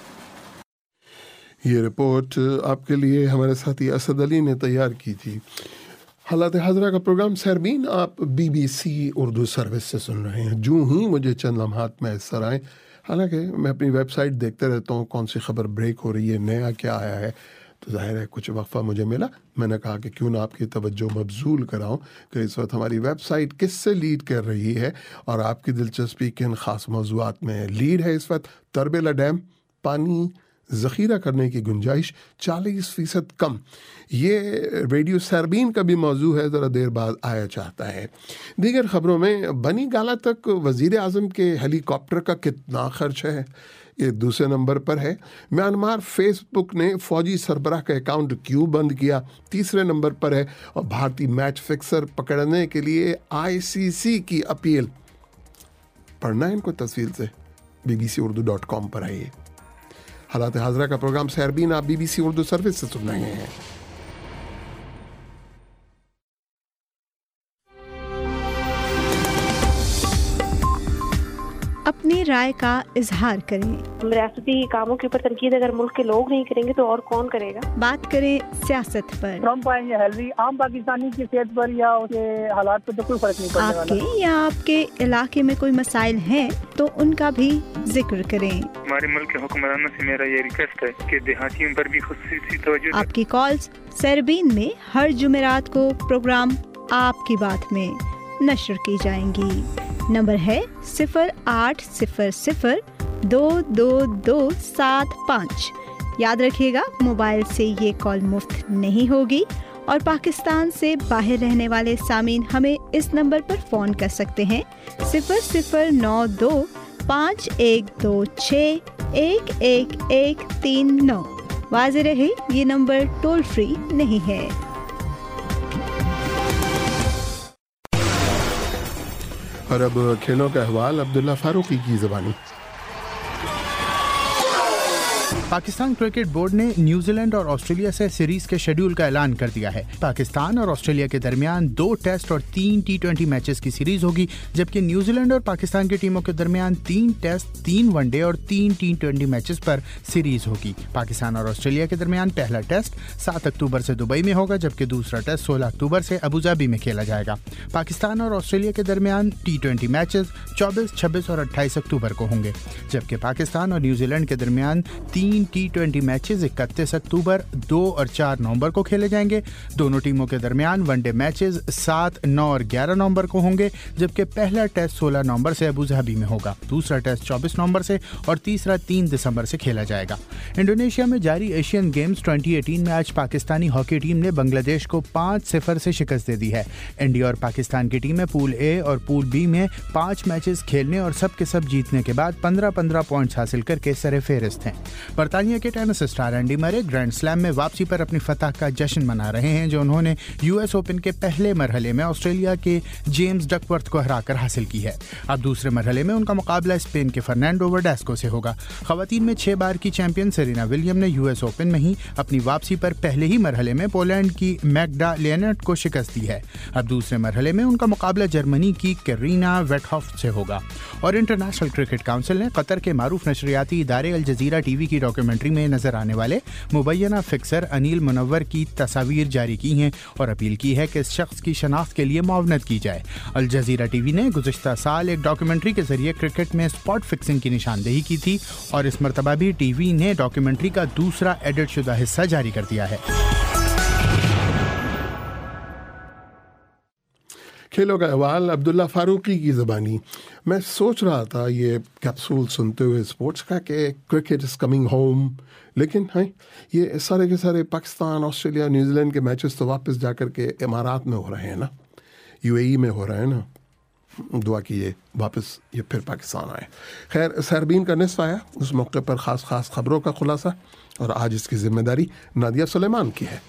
یہ رپورٹ آپ کے لیے ہمارے ساتھی اسد علی نے تیار کی تھی. حالات حاضرہ کا پروگرام سیربین آپ B B C Urdu service سے سن رہے ہیں. جو ہی مجھے چند لمحات میں اثر آئے حالانکہ میں اپنی ویب سائٹ دیکھتے رہتا ہوں کون سی خبر بریک ہو رہی ہے, نیا کیا آیا ہے, تو ظاہر ہے کچھ وقفہ مجھے ملا. میں نے کہا کہ کیوں نہ آپ کی توجہ مبذول کراؤں کہ اس وقت ہماری ویب سائٹ کس سے لیڈ کر رہی ہے اور آپ کی دلچسپی کن خاص موضوعات میں. لیڈ ہے اس وقت تربیلا ڈیم, پانی ذخیرہ کرنے کی گنجائش چالیس فیصد کم. یہ ریڈیو سربین کا بھی موضوع ہے, ذرا دیر بعد آیا چاہتا ہے. دیگر خبروں میں بنی گالا تک وزیر اعظم کے ہیلی کاپٹر کا کتنا خرچ ہے, یہ دوسرے نمبر پر ہے. میانمار فیس بک نے فوجی سربراہ کا اکاؤنٹ کیوں بند کیا, تیسرے نمبر پر ہے. اور بھارتی میچ فکسر پکڑنے کے لیے آئی سی سی کی اپیل. پڑھنا ہے ان کو تفصیل سے B B C Urdu dot com پر ہے. یہ حالات حاضرہ کا پروگرام سیربین آپ B B C Urdu service سے سن رہے ہیں. اپنی رائے کا اظہار کریں. ریاستی کاموں کے اوپر تنقید اگر ملک کے لوگ نہیں کریں گے تو اور کون کرے گا. بات کریں سیاست پر. ٹرمپ آئیں یا ہیلری, عام پاکستانی کی صحت پر یا اس کے حالات پر تو کوئی فرق نہیں پڑنے والا. آپ کے یا آپ کے علاقے میں کوئی مسائل ہیں تو ان کا بھی ذکر کریں. ہمارے ملک کے حکمرانوں سے میرا یہ ریکویسٹ ہے کہ دیہاتیوں پر بھی خصوصی توجہ. آپ کی کالز سربین میں ہر جمعرات کو پروگرام آپ کی بات میں نشر کی جائیں گی. نمبر ہے صفر آٹھ صفر صفر دو دو دو سات پانچ. یاد رکھیے گا موبائل سے یہ کال مفت نہیں ہوگی اور پاکستان سے باہر رہنے والے سامعین ہمیں اس نمبر پر فون کر سکتے ہیں صفر صفر نو دو پانچ ایک دو چھ ایک ایک ایک تین نو. واضح رہے یہ نمبر ٹول فری نہیں ہے. اور اب کھیلوں کا احوال عبداللہ فاروقی کی زبانی. پاکستان کرکٹ بورڈ نے نیوزی لینڈ اور آسٹریلیا سے سیریز کے شیڈول کا اعلان کر دیا ہے. پاکستان اور آسٹریلیا کے درمیان دو ٹیسٹ اور تین ٹی ٹوینٹی میچز کی سیریز ہوگی, جبکہ نیوزی لینڈ اور پاکستان کی ٹیموں کے درمیان تین ٹیسٹ, تین ون ڈے اور تین ٹی ٹوینٹی میچز پر سیریز ہوگی. پاکستان اور آسٹریلیا کے درمیان پہلا ٹیسٹ سات اکتوبر سے دبئی میں ہوگا, جبکہ دوسرا ٹیسٹ سولہ اکتوبر سے ابوظہبی میں کھیلا جائے گا. پاکستان اور آسٹریلیا کے درمیان ٹی ٹوینٹی میچز چوبیس, چھبیس اور اٹھائیس اکتوبر کو ہوں گے, جبکہ پاکستان اور نیوزی لینڈ کے درمیان تین ٹی ٹوینٹی میچز اکتیس اکتوبر, دو اور چار نومبر کو کھیلے جائیں گے. دونوں ٹیموں کے درمیان ون ڈے میچز سات, نو اور گیارہ نومبر کو ہوں گے, جبکہ پہلا ٹیسٹ سولہ نومبر سے ابوظہبی میں ہوگا, دوسرا ٹیسٹ چوبیس نومبر سے اور تیسرا تین دسمبر سے کھیلا جائے گا. انڈونیشیا میں جاری ایشین گیمز ٹوئنٹی ایٹین میں آج پاکستانی ہاکی ٹیم نے بنگلہ دیش کو پانچ صفر سے شکست دے دی ہے. انڈیا اور پاکستان کی ٹیمیں پول اے اور پول بی میں پانچ میچز کھیلنے اور سب کے سب جیتنے کے بعد پندرہ پندرہ پوائنٹس حاصل کر کے سر فہرست ہیں. برطانیہ کے tennis star Andy Murray grand slam میں واپسی پر اپنی فتح کا جشن منا رہے ہیں, جو انہوں نے یو ایس اوپن کے پہلے مرحلے میں آسٹریلیا کے جیمز ڈکورتھ کو ہرا کر حاصل کی ہے. اب دوسرے مرحلے میں ان کا مقابلہ اسپین کے فرنینڈو ورڈیسکو سے ہوگا. خواتین میں چھ بار کی چیمپئن سیرینا ولیم نے یو ایس اوپن میں ہی اپنی واپسی پر پہلے ہی مرحلے میں پولینڈ کی میگڈا لیونٹ کو شکست دی ہے. اب دوسرے مرحلے میں ان کا مقابلہ جرمنی کی کیرینا ویٹہوف سے ہوگا. اور انٹرنیشنل کرکٹ کونسل نے قطر کے معروف نشریاتی ادارے الجزیرہ ٹی وی کی ڈاکیومنٹری میں نظر آنے والے مبینہ فکسر انیل منور کی تصاویر جاری کی ہیں اور اپیل کی ہے کہ اس شخص کی شناخت کے لیے معاونت کی جائے. الجزیرہ ٹی وی نے گزشتہ سال ایک ڈاکیومنٹری کے ذریعے کرکٹ میں اسپاٹ فکسنگ کی نشاندہی کی تھی اور اس مرتبہ بھی ٹی وی نے ڈاکیومنٹری کا دوسرا ایڈٹ شدہ حصہ جاری کر دیا ہے. کھیلوں کا احوال عبداللہ فاروقی کی زبانی. میں سوچ رہا تھا یہ کیپسول سنتے ہوئے اسپورٹس کا کہ کرکٹ از کمنگ ہوم, لیکن ہیں یہ سارے کے سارے پاکستان, آسٹریلیا, نیوزی لینڈ کے میچز تو واپس جا کر کے امارات میں ہو رہے ہیں نا, یو اے ای میں ہو رہے ہیں نا. دعا کیجیے واپس یہ پھر پاکستان آئے. خیر, سربین کا نصف آیا, اس موقع پر خاص خاص خبروں کا خلاصہ, اور آج اس کی ذمہ داری نادیہ سلیمان کی ہے.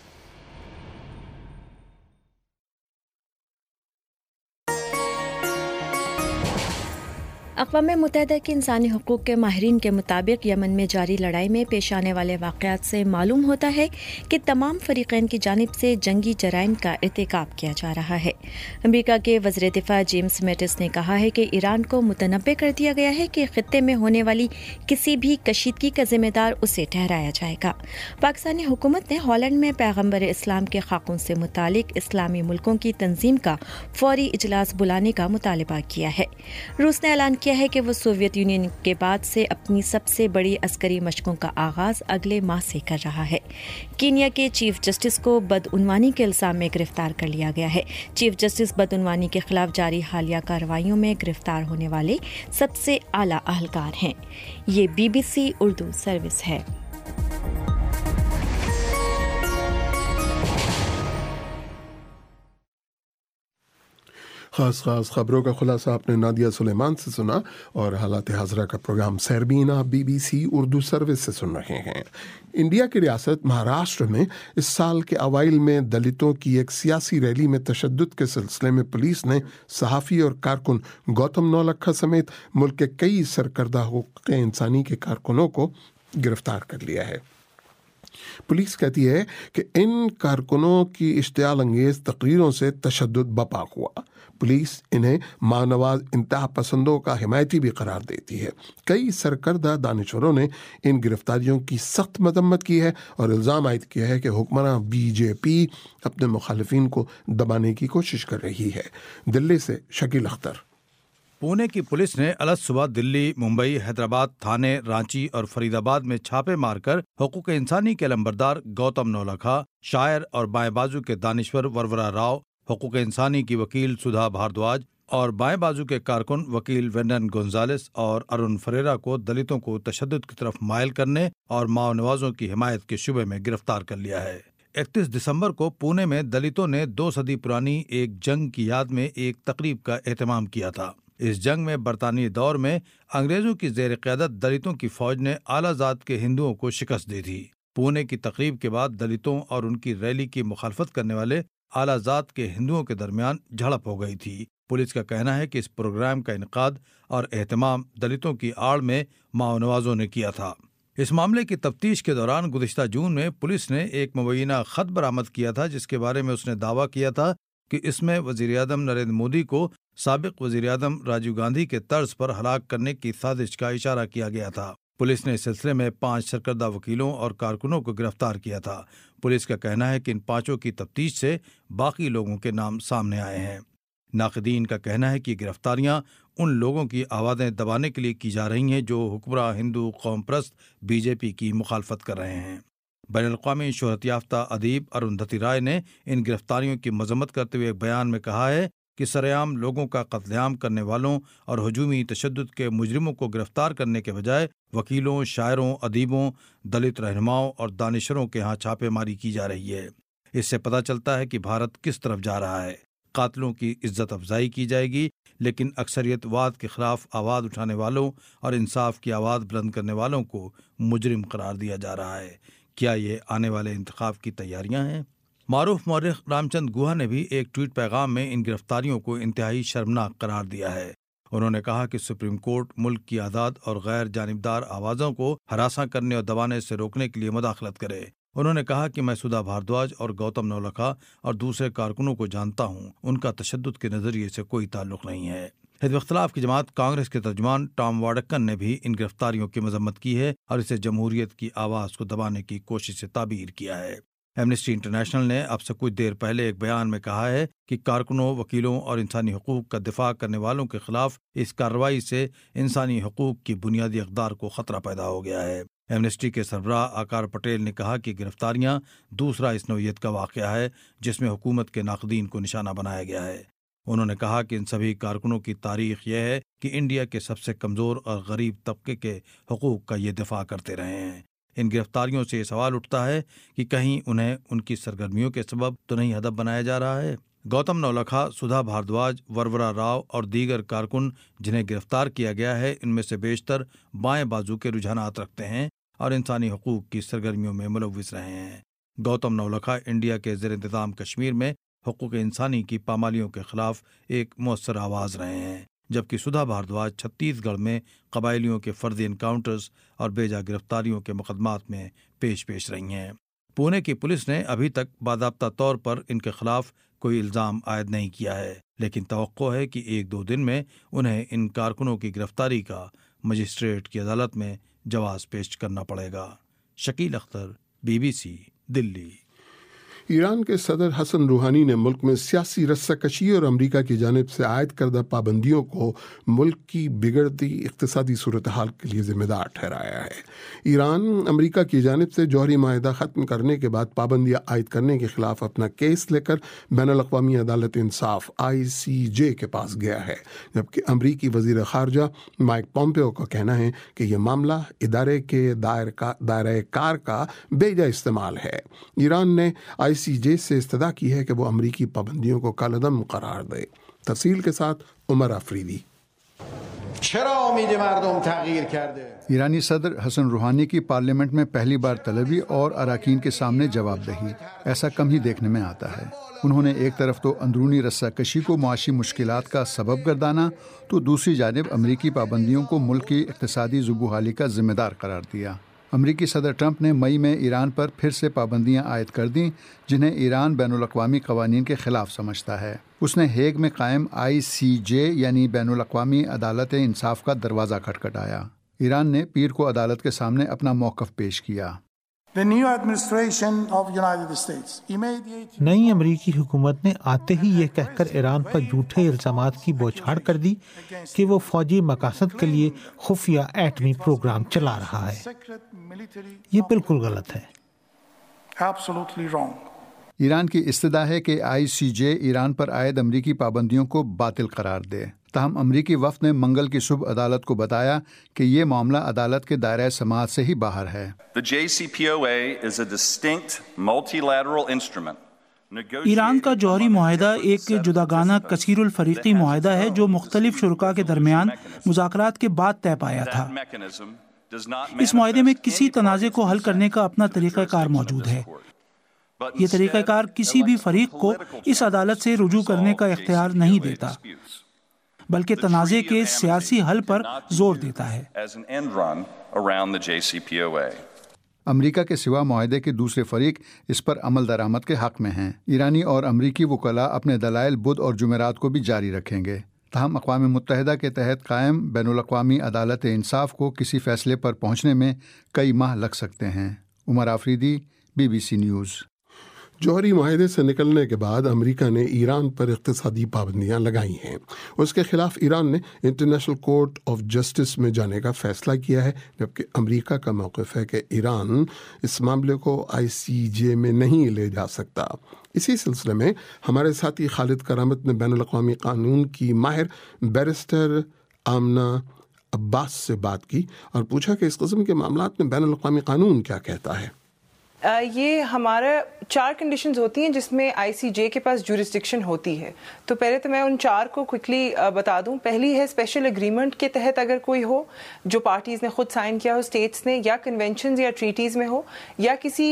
اقوام متحدہ کے انسانی حقوق کے ماہرین کے مطابق یمن میں جاری لڑائی میں پیش آنے والے واقعات سے معلوم ہوتا ہے کہ تمام فریقین کی جانب سے جنگی جرائم کا ارتکاب کیا جا رہا ہے. امریکہ کے وزیر دفاع جیمز میٹس نے کہا ہے کہ ایران کو متنبع کر دیا گیا ہے کہ خطے میں ہونے والی کسی بھی کشیدگی کا ذمہ دار اسے ٹھہرایا جائے گا. پاکستانی حکومت نے ہالینڈ میں پیغمبر اسلام کے خاکوں سے متعلق اسلامی ملکوں کی تنظیم کا فوری اجلاس بلانے کا مطالبہ کیا ہے. روس نے اعلان کیا ہے کہ وہ سوویت یونین کے بعد سے اپنی سب سے بڑی عسکری مشقوں کا آغاز اگلے ماہ سے کر رہا ہے۔ کینیا کے چیف جسٹس کو بدعنوانی کے الزام میں گرفتار کر لیا گیا ہے۔ چیف جسٹس بدعنوانی کے خلاف جاری حالیہ کارروائیوں میں گرفتار ہونے والے سب سے اعلیٰ اہلکار ہیں۔ یہ B B C Urdu service ہے۔ خاص خاص خبروں کا خلاصہ آپ نے نادیہ سلیمان سے سنا، اور حالات حاضرہ کا پروگرام سیربین آپ B B C Urdu service سے سن رہے ہیں۔ انڈیا کی ریاست مہاراشٹر میں اس سال کے اوائل میں دلتوں کی ایک سیاسی ریلی میں تشدد کے سلسلے میں پولیس نے صحافی اور کارکن گوتم نولکھا سمیت ملک کے کئی سرکردہ حقوق انسانی کے کارکنوں کو گرفتار کر لیا ہے۔ پولیس کہتی ہے کہ ان کارکنوں کی اشتعال انگیز تقریروں سے تشدد بپا ہوا۔ پولیس انہیں مانواز انتہا پسندوں کا حمایتی بھی قرار دیتی ہے۔ کئی سرکردہ دانشوروں نے ان گرفتاریوں کی سخت مذمت کی ہے اور الزام عائد کیا ہے کہ حکمراں بی جے پی اپنے مخالفین کو دبانے کی کوشش کر رہی ہے۔ دلی سے شکیل اختر۔ پونے کی پولیس نے الگ صبح دلی، ممبئی، حیدرآباد، تھانے، رانچی اور فرید آباد میں چھاپے مار کر حقوق انسانی کے علمبردار گوتم نولکھا، شاعر اور بائیں بازو کے دانشور ورورا راؤ، حقوق انسانی کی وکیل سدھا بھاردواج اور بائیں بازو کے کارکن وکیل وینڈن گونزالس اور ارون فریرا کو دلتوں کو تشدد کی طرف مائل کرنے اور ماؤ نوازوں کی حمایت کے شبے میں گرفتار کر لیا ہے۔ اکتیس دسمبر کو پونے میں دلتوں نے دو صدی پرانی ایک جنگ کی یاد میں ایک تقریب کا اہتمام کیا تھا۔ اس جنگ میں برطانوی دور میں انگریزوں کی زیر قیادت دلتوں کی فوج نے اعلیٰ ذات کے ہندوؤں کو شکست دی تھی۔ پونے کی تقریب کے بعد دلتوں اور ان کی ریلی کی مخالفت کرنے والے اعلیٰ ذات کے ہندوؤں کے درمیان جھڑپ ہو گئی تھی۔ پولیس کا کہنا ہے کہ اس پروگرام کا انعقاد اور اہتمام دلتوں کی آڑ میں ماؤ نوازوں نے کیا تھا۔ اس معاملے کی تفتیش کے دوران گزشتہ جون میں پولیس نے ایک مبینہ خط برآمد کیا تھا، جس کے بارے میں اس نے دعویٰ کیا تھا کہ اس میں وزیر اعظم نریندر مودی کو سابق وزیر اعظم راجیو گاندھی کے طرز پر ہلاک کرنے کی سازش کا اشارہ کیا گیا تھا۔ پولیس نے اس سلسلے میں پانچ سرکردہ وکیلوں اور کارکنوں کو گرفتار کیا تھا۔ پولیس کا کہنا ہے کہ ان پانچوں کی تفتیش سے باقی لوگوں کے نام سامنے آئے ہیں۔ ناقدین کا کہنا ہے کہ گرفتاریاں ان لوگوں کی آوازیں دبانے کے لیے کی جا رہی ہیں جو حکمراں ہندو قوم پرست بی جے پی کی مخالفت کر رہے ہیں۔ بین الاقوامی شہرت یافتہ ادیب اروندھتی رائے نے ان گرفتاریوں کی مذمت کرتے ہوئے ایک بیان میں کہا ہے کہ سرعام لوگوں کا قتل عام کرنے والوں اور ہجومی تشدد کے مجرموں کو گرفتار کرنے کے بجائے وکیلوں، شاعروں، ادیبوں، دلت رہنماؤں اور دانشوروں کے ہاں چھاپے ماری کی جا رہی ہے۔ اس سے پتہ چلتا ہے کہ بھارت کس طرف جا رہا ہے۔ قاتلوں کی عزت افزائی کی جائے گی، لیکن اکثریت واد کے خلاف آواز اٹھانے والوں اور انصاف کی آواز بلند کرنے والوں کو مجرم قرار دیا جا رہا ہے۔ کیا یہ آنے والے انتخاب کی تیاریاں ہیں؟ معروف مورخ رام چند گوہا نے بھی ایک ٹویٹ پیغام میں ان گرفتاریوں کو انتہائی شرمناک قرار دیا ہے۔ انہوں نے کہا کہ سپریم کورٹ ملک کی آزاد اور غیر جانبدار آوازوں کو ہراساں کرنے اور دبانے سے روکنے کے لیے مداخلت کرے۔ انہوں نے کہا کہ میں سدھا بھاردواج اور گوتم نولکھا اور دوسرے کارکنوں کو جانتا ہوں، ان کا تشدد کے نظریے سے کوئی تعلق نہیں ہے۔ حزب اختلاف کی جماعت کانگریس کے ترجمان ٹام واڈکن نے بھی ان گرفتاریوں کی مذمت کی ہے اور اسے جمہوریت کی آواز کو دبانے کی کوشش سے تعبیر کیا ہے۔ ایمنسٹی انٹرنیشنل نے اب سے کچھ دیر پہلے ایک بیان میں کہا ہے کہ کارکنوں، وکیلوں اور انسانی حقوق کا دفاع کرنے والوں کے خلاف اس کارروائی سے انسانی حقوق کی بنیادی اقدار کو خطرہ پیدا ہو گیا ہے۔ ایمنسٹی کے سربراہ آکار پٹیل نے کہا کہ گرفتاریاں دوسرا اس نوعیت کا واقعہ ہے جس میں حکومت کے ناقدین کو نشانہ بنایا گیا ہے۔ انہوں نے کہا کہ ان سبھی کارکنوں کی تاریخ یہ ہے کہ انڈیا کے سب سے کمزور اور غریب طبقے کے حقوق کا یہ دفاع کرتے رہے ہیں۔ ان گرفتاریوں سے یہ سوال اٹھتا ہے کہ کہیں انہیں ان کی سرگرمیوں کے سبب تو نہیں ہدف بنایا جا رہا ہے۔ گوتم نولکھا، سدھا بھاردواج، ورورا راؤ اور دیگر کارکن جنہیں گرفتار کیا گیا ہے، ان میں سے بیشتر بائیں بازو کے رجحانات رکھتے ہیں اور انسانی حقوق کی سرگرمیوں میں ملوث رہے ہیں۔ گوتم نولکھا انڈیا کے زیر انتظام کشمیر میں حقوق انسانی کی پامالیوں کے خلاف ایک مؤثر آواز رہے ہیں، جبکہ سدھا بھاردواج چھتیس گڑھ میں قبائلیوں کے فرضی انکاؤنٹرز اور بیجا گرفتاریوں کے مقدمات میں پیش پیش رہی ہیں۔ پونے کی پولیس نے ابھی تک باضابطہ طور پر ان کے خلاف کوئی الزام عائد نہیں کیا ہے، لیکن توقع ہے کہ ایک دو دن میں انہیں ان کارکنوں کی گرفتاری کا مجسٹریٹ کی عدالت میں جواز پیش کرنا پڑے گا۔ Shakeel Akhtar, B B C, Delhi. Iran کے صدر حسن روحانی نے ملک میں سیاسی رسہ کشی اور امریکہ کی جانب سے عائد کردہ پابندیوں کو ملک کی بگڑتی اقتصادی صورتحال کے لیے ذمہ دار ٹھہرایا ہے۔ ایران امریکہ کی جانب سے جوہری معاہدہ ختم کرنے کے بعد پابندیاں عائد کرنے کے خلاف اپنا کیس لے کر بین الاقوامی عدالت انصاف آئی سی جے کے پاس گیا ہے، جبکہ امریکی وزیر خارجہ مائک پومپیو کا کہنا ہے کہ یہ معاملہ ادارے کے دائرہ کار کا بے جا استعمال ہے۔ ایران نے آئی سی جے سے استدعا کی ہے کہ وہ امریکی پابندیوں کو کالعدم قرار دے۔ تفصیل کے ساتھ عمر آفریدی۔ ایرانی صدر حسن روحانی کی پارلیمنٹ میں پہلی بار طلبی اور اراکین کے سامنے جواب دہی ایسا کم ہی دیکھنے میں آتا ہے۔ انہوں نے ایک طرف تو اندرونی رسہ کشی کو معاشی مشکلات کا سبب گردانا، تو دوسری جانب امریکی پابندیوں کو ملک کی اقتصادی زبحالی کا ذمہ دار قرار دیا۔ امریکی صدر ٹرمپ نے مئی میں ایران پر پھر سے پابندیاں عائد کر دیں، جنہیں ایران بین الاقوامی قوانین کے خلاف سمجھتا ہے۔ اس نے ہیگ میں قائم آئی سی جے یعنی بین الاقوامی عدالت انصاف کا دروازہ کھٹکھٹایا۔ ایران نے پیر کو عدالت کے سامنے اپنا موقف پیش کیا۔ نئی امریکی حکومت نے آتے ہی یہ کہہ کر ایران پر جھوٹے الزامات کی بوچھاڑ کر دی کہ وہ فوجی مقاصد کے لیے خفیہ ایٹمی پروگرام چلا رہا ہے۔ یہ بالکل غلط ہے۔ ایران کی استدعا ہے کہ آئی سی جے ایران پر عائد امریکی پابندیوں کو باطل قرار دے۔ تاہم امریکی وفد نے منگل کی صبح عدالت کو بتایا کہ یہ معاملہ عدالت کے دائرہ سماعت سے ہی باہر ہے۔ ایران کا جوہری معاہدہ ایک جداگانہ کثیر الفریقی معاہدہ ہے جو مختلف شرکاء کے درمیان مذاکرات کے بعد طے پایا تھا۔ اس معاہدے میں کسی تنازع کو حل کرنے کا اپنا طریقہ کار موجود ہے۔ یہ طریقہ کار کسی بھی فریق کو اس عدالت سے رجوع کرنے کا اختیار نہیں دیتا، بلکہ تنازع کے سیاسی حل پر زور دیتا ہے۔ امریکہ کے سوا معاہدے کے دوسرے فریق اس پر عمل درآمد کے حق میں ہیں۔ ایرانی اور امریکی وکلاء اپنے دلائل بدھ اور جمعرات کو بھی جاری رکھیں گے۔ تاہم اقوام متحدہ کے تحت قائم بین الاقوامی عدالت انصاف کو کسی فیصلے پر پہنچنے میں کئی ماہ لگ سکتے ہیں۔ Umar Afridi, B B C news. جوہری معاہدے سے نکلنے کے بعد امریکہ نے ایران پر اقتصادی پابندیاں لگائی ہیں۔ اس کے خلاف ایران نے انٹرنیشنل کورٹ آف جسٹس میں جانے کا فیصلہ کیا ہے، جبکہ امریکہ کا موقف ہے کہ ایران اس معاملے کو آئی سی جے میں نہیں لے جا سکتا۔ اسی سلسلے میں ہمارے ساتھی خالد کرامت نے بین الاقوامی قانون کی ماہر بیرسٹر آمنہ عباس سے بات کی اور پوچھا کہ اس قسم کے معاملات میں بین الاقوامی قانون کیا کہتا ہے۔ یہ ہمارا چار کنڈیشنز ہوتی ہیں جس میں آئی سی جے کے پاس جورسڈکشن ہوتی ہے، تو پہلے تو میں ان چار کو کوئکلی بتا دوں۔ پہلی ہے اسپیشل اگریمنٹ کے تحت اگر کوئی ہو جو پارٹیز نے خود سائن کیا ہو اسٹیٹس نے، یا کنونشنز یا ٹریٹیز میں ہو، یا کسی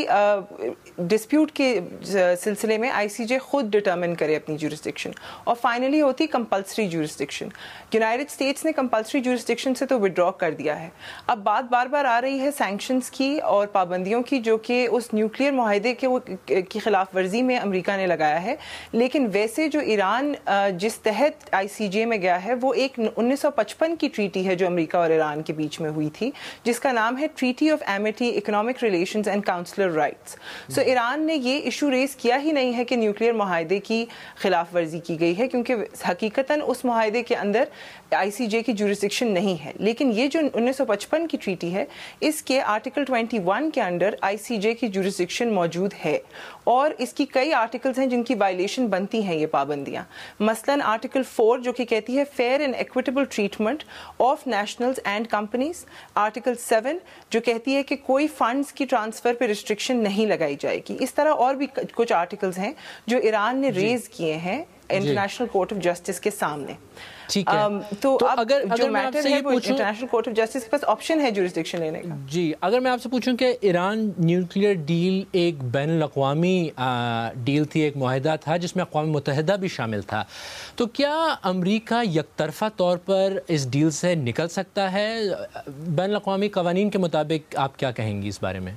ڈسپیوٹ کے سلسلے میں آئی سی جے خود ڈٹرمن کرے اپنی جورسڈکشن۔ اور فائنلی ہوتی کمپلسری جورسڈکشن۔ یونائٹڈ اسٹیٹس نے کمپلسری جورسڈکشن سے تو وڈرا کر دیا ہے۔ اب بات بار بار آ رہی ہے سینکشنز کی اور پابندیوں کی جو کہ اس نیوکلیئر معاہدے کے کی خلاف ورزی میں امریکہ نے لگایا ہے، لیکن ویسے جو ایران جس تحت آئی سی جے میں گیا ہے وہ ایک انیس سو پچپن کی ٹریٹی ہے جو امریکہ اور ایران کے بیچ میں ہوئی تھی، جس کا نام ہے treaty of amity, economic relations and consular rights. So Iran نے یہ ایشو ریز کیا ہی نہیں ہے کہ نیوکلیئر معاہدے کی خلاف ورزی کی گئی ہے، کیونکہ حقیقتاً اس معاہدے کے اندر آئی سی جے کی جورسڈکشن نہیں ہے۔ لیکن یہ جو انیس سو پچپن کی ٹریٹی ہے اس کے آرٹیکل ٹوینٹی ون کے انڈر آئی سی جے کی جورسڈکشن موجود ہے، اور اس کی کئی آرٹیکلز ہیں جن کی وائلیشن بنتی ہیں یہ پابندیاں۔ مثلاً آرٹیکل فور جو کہ کہتی ہے fair and equitable treatment of nationals and companies, article seven جو کہتی ہے کہ کوئی فنڈز کی ٹرانسفر پہ ریسٹرکشن نہیں لگائی جائے گی۔ اس طرح اور بھی کچھ آرٹیکلز ہیں جو ایران نے ریز کیے ہیں انٹرنیشنل کورٹ آف جسٹس کے سامنے۔ ٹھیک ہے، تو اب اگر جو اگر میں آپ میٹر سے ہے یہ وہ پوچھوں انٹرنیشنل کورٹ آف جسٹس کے پاس آپشن ہے جورسڈکشن لینے کا۔ جی اگر میں آپ سے پوچھوں کہ ایران نیوکلیئر ڈیل ایک بین الاقوامی ڈیل تھی، ایک معاہدہ تھا جس میں اقوام متحدہ بھی شامل تھا، تو کیا امریکہ یک طرفہ طور پر اس ڈیل سے نکل سکتا ہے؟ بین الاقوامی قوانین کے مطابق آپ کیا کہیں گی اس بارے میں؟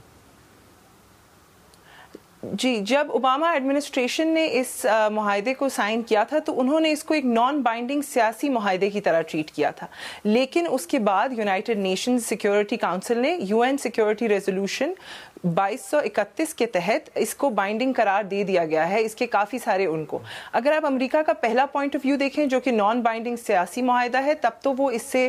جی، جب اوباما ایڈمنسٹریشن نے اس معاہدے کو سائن کیا تھا تو انہوں نے اس کو ایک نان بائنڈنگ سیاسی معاہدے کی طرح ٹریٹ کیا تھا، لیکن اس کے بعد یونائٹڈ نیشنز سیکیورٹی کاؤنسل نے یو این سیکیورٹی ریزولوشن بائیس سو اکتیس کے تحت اس کو بائنڈنگ قرار دے دیا گیا ہے، اس کے کافی سارے ان کو. اگر آپ امریکہ کا پہلا پوائنٹ آف ویو دیکھیں جو کہ نان بائنڈنگ سیاسی معاہدہ ہے، تب تو وہ اس سے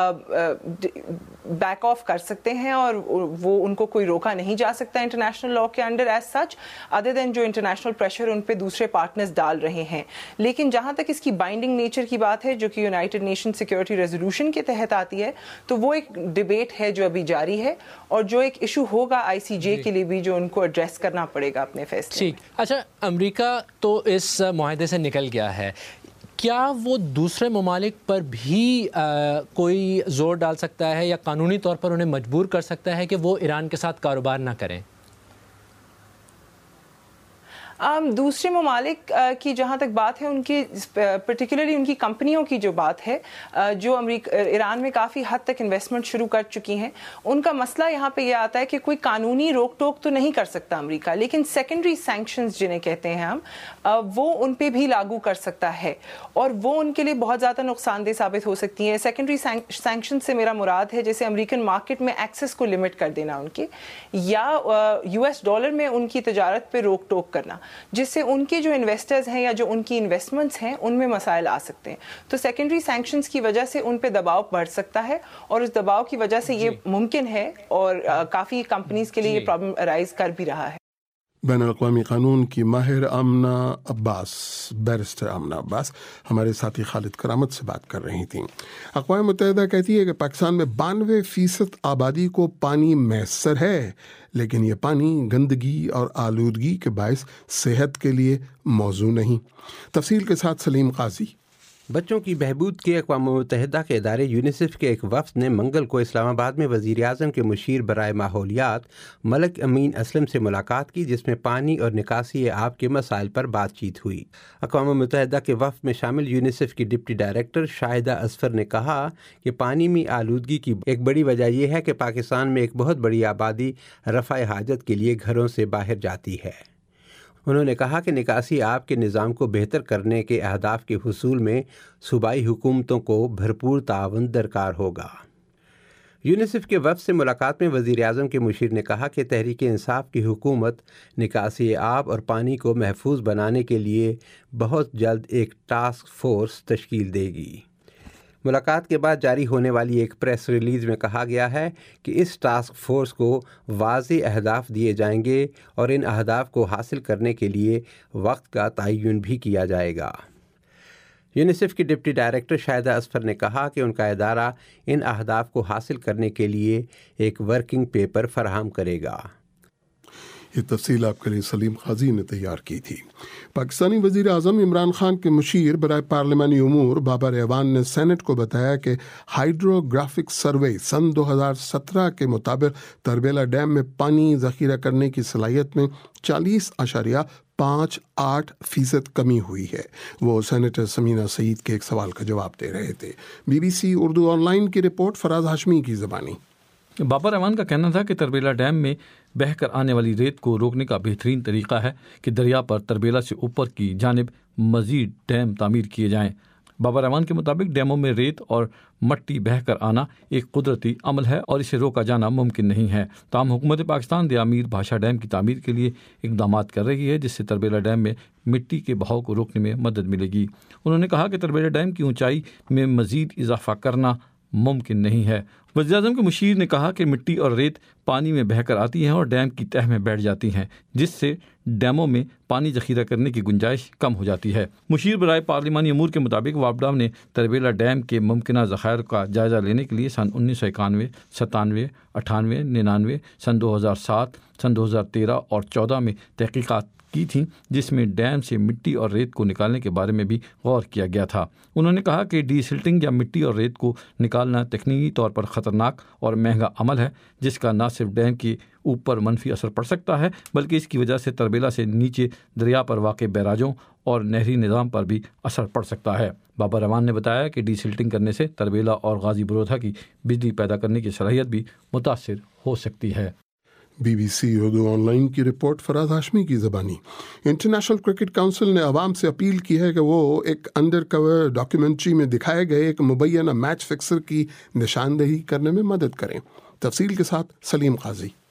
بیک آف کر سکتے ہیں اور وہ ان کو کوئی روکا نہیں جا سکتا انٹرنیشنل لا کے under as such, other than جو انٹرنیشنل پریشر ان پہ دوسرے پارٹنرز ڈال رہے ہیں. لیکن جہاں تک اس کی بائنڈنگ نیچر کی بات ہے جو کہ یونائٹڈ نیشن سیکورٹی ریزولوشن کے تحت آتی ہے، تو وہ ایک ڈبیٹ ہے جو ابھی جاری ہے اور جو ایک ایشو ہوگا آئی سی جے کے لیے بھی جو ان کو ایڈریس کرنا پڑے گا اپنے فیصلے. ٹھیک. اچھا، امریکہ تو اس معاہدے سے نکل گیا ہے، کیا وہ دوسرے ممالک پر بھی آ, کوئی زور ڈال سکتا ہے یا قانونی طور پر انہیں مجبور کر سکتا ہے کہ وہ ایران کے ساتھ کاروبار نہ کریں؟ Um, دوسرے ممالک uh, کی جہاں تک بات ہے، ان کی پرٹیکولرلی ان کی کمپنیوں کی جو بات ہے uh, جو امریکہ ایران میں کافی حد تک انویسٹمنٹ شروع کر چکی ہیں، ان کا مسئلہ یہاں پہ یہ آتا ہے کہ کوئی قانونی روک ٹوک تو نہیں کر سکتا امریکہ، لیکن سیکنڈری سینکشنز جنہیں کہتے ہیں ہم uh, وہ ان پہ بھی لاگو کر سکتا ہے اور وہ ان کے لیے بہت زیادہ نقصان دہ ثابت ہو سکتی ہیں. سیکنڈری سینکشن سے میرا مراد ہے جیسے امریکن مارکیٹ میں ایکسیس کو لمٹ کر دینا ان کے، یا یو ایس ڈالر میں ان کی تجارت پہ روک ٹوک کرنا، جس سے ان کے جو انویسٹرز ہیں یا جو ان کی انویسٹمنٹس ہیں ان میں مسائل آ سکتے ہیں. تو سیکنڈری سینکشنز کی وجہ سے ان پہ دباؤ بڑھ سکتا ہے اور اس دباؤ کی وجہ سے یہ ممکن ہے اور کافی کمپنیز کے لیے یہ پرابلم ارائز کر بھی رہا ہے. بین الاقوامی قانون کی ماہر آمنہ عباس، بیرسٹر آمنہ عباس ہمارے ساتھی خالد کرامت سے بات کر رہی تھیں. اقوام متحدہ کہتی ہے کہ پاکستان میں بانوے فیصد آبادی کو پانی میسر ہے، لیکن یہ پانی گندگی اور آلودگی کے باعث صحت کے لیے موزوں نہیں. تفصیل کے ساتھ سلیم قاضی. بچوں کی بہبود کے اقوام متحدہ کے ادارے یونیسیف کے ایک وفد نے منگل کو اسلام آباد میں وزیر اعظم کے مشیر برائے ماحولیات ملک امین اسلم سے ملاقات کی، جس میں پانی اور نکاسی آب کے مسائل پر بات چیت ہوئی. اقوام متحدہ کے وفد میں شامل یونیسیف کی ڈپٹی ڈائریکٹر شاہدہ اصفر نے کہا کہ پانی میں آلودگی کی ایک بڑی وجہ یہ ہے کہ پاکستان میں ایک بہت بڑی آبادی رفع حاجت کے لیے گھروں سے باہر جاتی ہے. انہوں نے کہا کہ نکاسی آب کے نظام کو بہتر کرنے کے اہداف کے حصول میں صوبائی حکومتوں کو بھرپور تعاون درکار ہوگا. یونیسیف کے وفد سے ملاقات میں وزیر اعظم کے مشیر نے کہا کہ تحریک انصاف کی حکومت نکاسی آب اور پانی کو محفوظ بنانے کے لیے بہت جلد ایک ٹاسک فورس تشکیل دے گی. ملاقات کے بعد جاری ہونے والی ایک پریس ریلیز میں کہا گیا ہے کہ اس ٹاسک فورس کو واضح اہداف دیے جائیں گے اور ان اہداف کو حاصل کرنے کے لیے وقت کا تعین بھی کیا جائے گا. یونیسیف کی ڈپٹی ڈائریکٹر شاہدہ اصفر نے کہا کہ ان کا ادارہ ان اہداف کو حاصل کرنے کے لیے ایک ورکنگ پیپر فراہم کرے گا. یہ تفصیل آپ کے لیے سلیم قاضی نے تیار کی تھی. پاکستانی وزیر اعظم عمران خان کے مشیر برائے پارلیمانی امور بابر ایوان نے سینٹ کو بتایا کہ ہائیڈروگرافک سروے سن دو ہزار سترہ کے مطابق تربیلا ڈیم میں پانی ذخیرہ کرنے کی صلاحیت میں چالیس اشاریہ پانچ آٹھ فیصد کمی ہوئی ہے. وہ سینیٹر سمینہ سعید کے ایک سوال کا جواب دے رہے تھے. B B C Urdu online کی رپورٹ فراز ہاشمی کی زبانی. بابر ایوان کا کہنا تھا کہ تربیلا ڈیم میں بہہ کر آنے والی ریت کو روکنے کا بہترین طریقہ ہے کہ دریا پر تربیلا سے اوپر کی جانب مزید ڈیم تعمیر کیے جائیں. بابر ایوان کے مطابق ڈیموں میں ریت اور مٹی بہہ کر آنا ایک قدرتی عمل ہے اور اسے روکا جانا ممکن نہیں ہے. تاہم حکومت پاکستان دیامیر بھاشا ڈیم کی تعمیر کے لیے اقدامات کر رہی ہے، جس سے تربیلا ڈیم میں مٹی کے بہاؤ کو روکنے میں مدد ملے گی. انہوں نے کہا کہ تربیلا ڈیم کی اونچائی میں مزید اضافہ کرنا ممکن نہیں ہے. وزیر اعظم کے مشیر نے کہا کہ مٹی اور ریت پانی میں بہہ کر آتی ہیں اور ڈیم کی تہہ میں بیٹھ جاتی ہیں، جس سے ڈیموں میں پانی ذخیرہ کرنے کی گنجائش کم ہو جاتی ہے. مشیر برائے پارلیمانی امور کے مطابق وابڈا نے تربیلا ڈیم کے ممکنہ ذخائر کا جائزہ لینے کے لیے سن انیس سو اکانوے ستانوے اٹھانوے ننانوے سن دو ہزار سات سن دو ہزار تیرہ اور چودہ میں تحقیقات کی تھیں، جس میں ڈیم سے مٹی اور ریت کو نکالنے کے بارے میں بھی غور کیا گیا تھا. انہوں نے کہا کہ ڈی سلٹنگ یا مٹی اور ریت کو نکالنا تکنیکی طور پر خطرناک اور مہنگا عمل ہے، جس کا نہ صرف ڈیم کے اوپر منفی اثر پڑ سکتا ہے بلکہ اس کی وجہ سے تربیلا سے نیچے دریا پر واقع بیراجوں اور نہری نظام پر بھی اثر پڑ سکتا ہے. بابر ایوان نے بتایا کہ ڈی سلٹنگ کرنے سے تربیلا اور غازی برودھا کی بجلی پیدا کرنے کی صلاحیت بھی متاثر ہو سکتی ہے. B B C Urdu online کی رپورٹ فراز ہاشمی کی زبانی. انٹرنیشنل کرکٹ کونسل نے عوام سے اپیل کی ہے کہ وہ ایک انڈر کور ڈاکیومنٹری میں دکھائے گئے ایک مبینہ میچ فکسر کی نشاندہی کرنے میں مدد کریں. تفصیل کے ساتھ سلیم قاضی.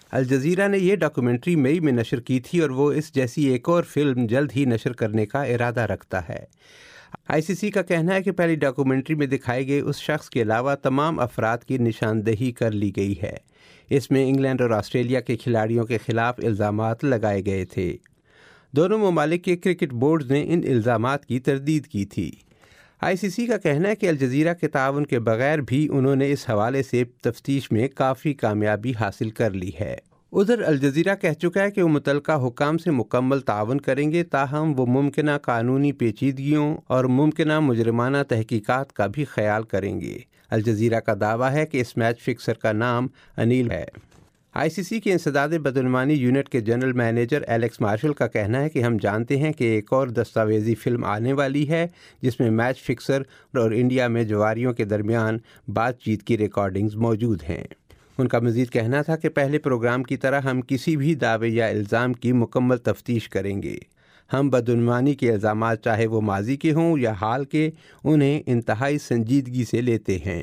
الجزیرہ نے یہ ڈاکومنٹری مئی میں نشر کی تھی اور وہ اس جیسی ایک اور فلم جلد ہی نشر کرنے کا ارادہ رکھتا ہے۔ آئی سی سی کا کہنا ہے کہ پہلی ڈاکومنٹری میں دکھائے گئے اس شخص کے علاوہ تمام افراد کی نشاندہی کر لی گئی ہے۔ اس میں انگلینڈ اور آسٹریلیا کے کھلاڑیوں کے خلاف الزامات لگائے گئے تھے۔ دونوں ممالک کے کرکٹ بورڈز نے ان الزامات کی تردید کی تھی۔ آئی سی سی کا کہنا ہے کہ الجزیرہ کے تعاون کے بغیر بھی انہوں نے اس حوالے سے تفتیش میں کافی کامیابی حاصل کر لی ہے۔ ادھر الجزیرہ کہہ چکا ہے کہ وہ متعلقہ حکام سے مکمل تعاون کریں گے، تاہم وہ ممکنہ قانونی پیچیدگیوں اور ممکنہ مجرمانہ تحقیقات کا بھی خیال کریں گے۔ الجزیرہ کا دعویٰ ہے کہ اس میچ فکسر کا نام انیل ہے۔ آئی سی سی کے انسداد بدعنوانی یونٹ کے جنرل مینیجر ایلیکس مارشل کا کہنا ہے کہ ہم جانتے ہیں کہ ایک اور دستاویزی فلم آنے والی ہے جس میں میچ فکسر اور انڈیا میں جواریوں کے درمیان بات چیت کی ریکارڈنگز موجود ہیں۔ ان کا مزید کہنا تھا کہ پہلے پروگرام کی طرح ہم کسی بھی دعوے یا الزام کی مکمل تفتیش کریں گے۔ ہم بدعنوانی کے الزامات چاہے وہ ماضی کے ہوں یا حال کے، انہیں انتہائی سنجیدگی سے لیتے ہیں۔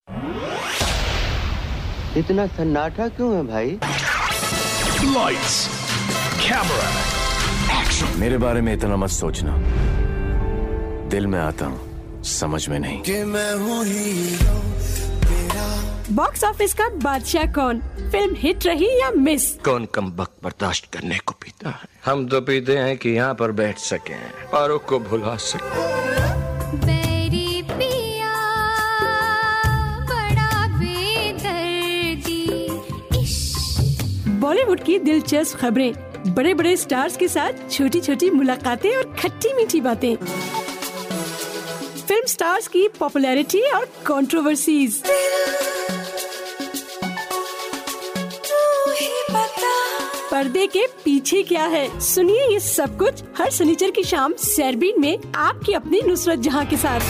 اتنا سناٹا کیوں ہے بھائی؟ Lights, camera, action. میرے بارے میں اتنا مت سوچنا، دل میں آتا ہوں، سمجھ میں نہیں۔ کہ میں ہوں ہیرو تیرا۔ باکس آفس کا بادشاہ کون؟ فلم ہٹ رہی یا مس؟ کون کم وقت برداشت کرنے کو پیتا ہے؟ ہم تو پیتے ہیں کہ یہاں پر بیٹھ سکیں، پاروں کو بھلا سکیں۔ بالی ووڈ کی دلچسپ خبریں، بڑے بڑے سٹارز کے ساتھ چھوٹی چھوٹی ملاقاتیں اور کھٹی میٹھی باتیں، فلم سٹارز کی پاپولیرٹی اور کنٹروورسیز، پردے کے پیچھے کیا ہے، سنیے یہ سب کچھ ہر سنیچر کی شام سیربین میں آپ کی اپنی نصرت جہاں کے ساتھ۔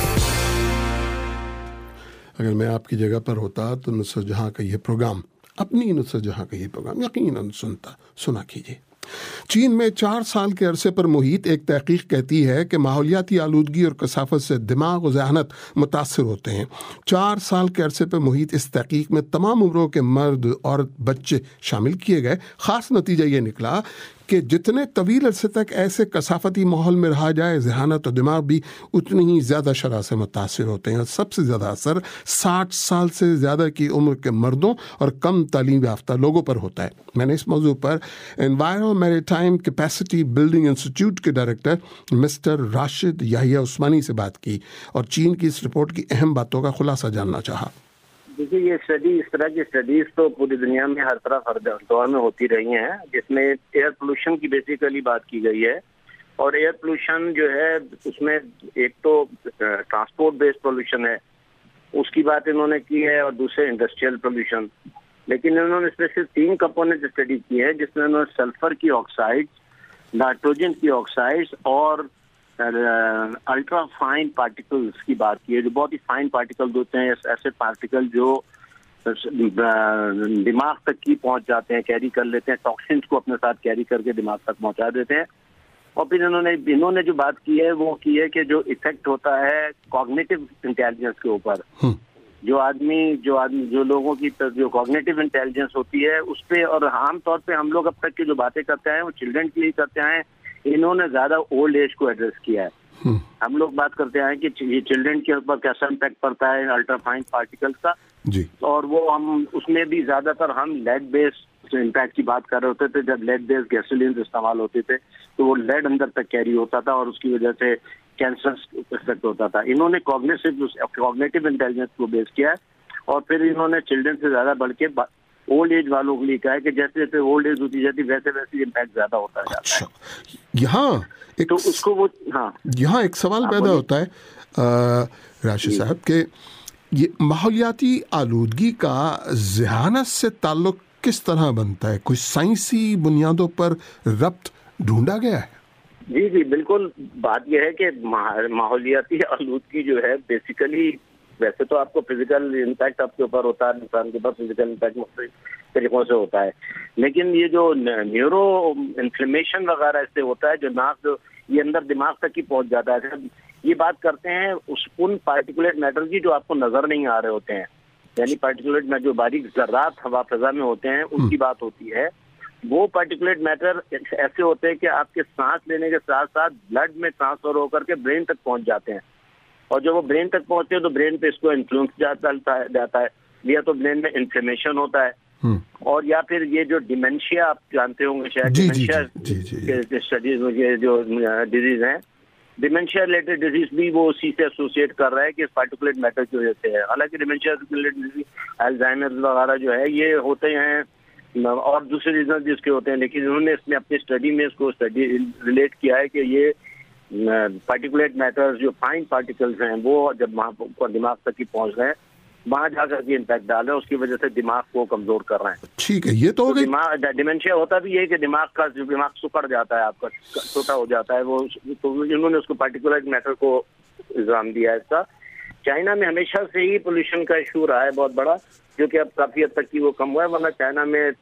اگر میں آپ کی جگہ پر ہوتا تو نصرت جہاں کا یہ پروگرام، اپنی نصرت جہاں کا یہ پروگرام یقیناً سنتا سنا کیجیے۔ چین میں چار سال کے عرصے پر محیط ایک تحقیق کہتی ہے کہ ماحولیاتی آلودگی اور کثافت سے دماغ و ذہانت متاثر ہوتے ہیں۔ چار سال کے عرصے پر محیط اس تحقیق میں تمام عمروں کے مرد، عورت، بچے شامل کیے گئے۔ خاص نتیجہ یہ نکلا کہ جتنے طویل عرصے تک ایسے کثافتی ماحول میں رہا جائے، ذہانت اور دماغ بھی اتنی ہی زیادہ شرح سے متاثر ہوتے ہیں، اور سب سے زیادہ اثر ساٹھ سال سے زیادہ کی عمر کے مردوں اور کم تعلیم یافتہ لوگوں پر ہوتا ہے۔ میں نے اس موضوع پر enviro maritime capacity building institute کے ڈائریکٹر مسٹر راشد یحییٰ عثمانی سے بات کی اور چین کی اس رپورٹ کی اہم باتوں کا خلاصہ جاننا چاہا۔ دیکھیے، یہ اسٹڈی اس طرح کی اسٹڈیز تو پوری دنیا میں ہر طرف ہر دور میں ہوتی رہی ہیں، جس میں ایئر پولوشن کی بیسیکلی بات کی گئی ہے۔ اور ایئر پولوشن جو ہے اس میں ایک تو ٹرانسپورٹ بیسڈ پولوشن ہے، اس کی بات انہوں نے کی ہے، اور دوسرے انڈسٹریل پولوشن۔ لیکن انہوں نے اسپیشل تین کمپوننٹ اسٹڈی کی ہے، جس میں انہوں نے سلفر کی آکسائڈ، نائٹروجن کی آکسائڈ اور الٹرا فائن پارٹیکلز کی بات کی ہے، جو بہت ہی فائن پارٹیکل ہوتے ہیں، ایسے پارٹیکل جو دماغ تک کی پہنچ جاتے ہیں، کیری کر لیتے ہیں، ٹاکسنس کو اپنے ساتھ کیری کر کے دماغ تک پہنچا دیتے ہیں۔ اور پھر انہوں نے انہوں نے جو بات کی ہے وہ کی ہے کہ جو افیکٹ ہوتا ہے کوگنیٹو انٹیلیجنس کے اوپر، جو آدمی جو آدمی جو لوگوں کی جو کوگنیٹو انٹیلیجنس ہوتی ہے اس پہ، اور عام طور پہ ہم لوگ اب تک کی جو باتیں کرتے ہیں وہ چلڈرن کے لیے کرتے ہیں، انہوں نے زیادہ اولڈ ایج کو ایڈریس کیا ہے۔ ہم لوگ بات کرتے ہیں کہ یہ چلڈرن کے اوپر کیسا امپیکٹ پڑتا ہے الٹرا فائن پارٹیکلس کا، جی، اور وہ ہم اس میں بھی زیادہ تر ہم لیڈ بیس امپیکٹ کی بات کر رہے ہوتے تھے۔ جب لیڈ بیس گیسولینز استعمال ہوتے تھے تو وہ لیڈ اندر تک کیری ہوتا تھا اور اس کی وجہ سے کینسر افیکٹ ہوتا تھا۔ انہوں نے کوگنیٹو کوگنیٹو انٹیلیجنس کو بیس کیا ہے، اور پھر انہوں نے چلڈرن سے زیادہ بڑھ کے اولڈ ایج والوں کے لیے کہا ہے کہ جیسے جیسے اولڈ ایج ہوتی جاتی ویسے ویسے امپیکٹ زیادہ ہوتا جاتا ہے۔ یہاں تو اس کو وہ ہاں یہاں ایک سوال پیدا ہوتا ہے راشد صاحب کہ یہ ماحولیاتی آلودگی کا ذہانت سے تعلق کس طرح بنتا ہے؟ کوئی سائنسی بنیادوں پر ربط ڈھونڈا گیا ہے؟ جی جی بالکل۔ بات یہ ہے کہ ماحولیاتی آلودگی جو ہے بیسیکلی، ویسے تو آپ کو فزیکل امپیکٹ آپ کے اوپر ہوتا ہے، انسان کے اوپر فزیکل امپیکٹ مختلف طریقوں سے ہوتا ہے، لیکن یہ جو نیورو انفلیمیشن وغیرہ اس سے ہوتا ہے، جو ناک جو یہ اندر دماغ تک ہی پہنچ جاتا ہے۔ یہ بات کرتے ہیں اس ان پارٹیکولر میٹر کی جو آپ کو نظر نہیں آ رہے ہوتے ہیں، یعنی پارٹیکولیٹ میں جو باریک ذرات ہوا فضا میں ہوتے ہیں ان کی بات ہوتی ہے. وہ پارٹیکولیٹ میٹر ایسے ہوتے ہیں کہ آپ کے سانس لینے کے ساتھ ساتھ بلڈ میں ٹرانسفر ہو کر کے برین تک پہنچ جاتے ہیں, اور جب وہ برین تک پہنچتے ہیں تو برین پہ اس کو انفلوئنس جاتا ہے, یا تو برین میں انفلیمیشن ہوتا ہے, اور یا پھر یہ جو ڈیمینشیا آپ جانتے ہوں گے شاید, ڈیمینشیا اسٹڈیز میں جو ڈیزیز ہیں, ڈیمینشیا ریلیٹڈ ڈیزیز بھی وہ اسی سے ایسوسیٹ کر رہا ہے کہ پارٹیکولیٹ میٹر کی وجہ سے ہے. حالانکہ ڈیمینشیا ریلیٹڈ ڈیزیز الزائمر وغیرہ جو ہے یہ ہوتے ہیں اور دوسرے ریزن بھی اس کے ہوتے ہیں, لیکن انہوں نے اس میں اپنی اسٹڈی میں اس کو اسٹڈی ریلیٹ کیا ہے کہ یہ پارٹیکولیٹ میٹر جو فائن پارٹیکلز ہیں وہ جب وہاں دماغ تک ہی پہنچ گئے وہاں جا کر کے امپیکٹ ڈال رہے ہیں, اس کی وجہ سے دماغ کو کمزور کر رہے ہیں. ٹھیک ہے, یہ تو ہو گئی. دماغ ڈیمینشیا ہوتا بھی ہے کہ دماغ کا جو دماغ سکڑ جاتا ہے, آپ کا چھوٹا ہو جاتا ہے, وہ تو انہوں نے اس کو پارٹیکولیٹ میٹر کو الزام دیا ہے اس کا. چائنا میں ہمیشہ سے ہی پولوشن کا ایشو رہا ہے بہت بڑا, جو کہ اب کافی حد تک کی وہ کم ہوا ہے, ورنہ چائنا میں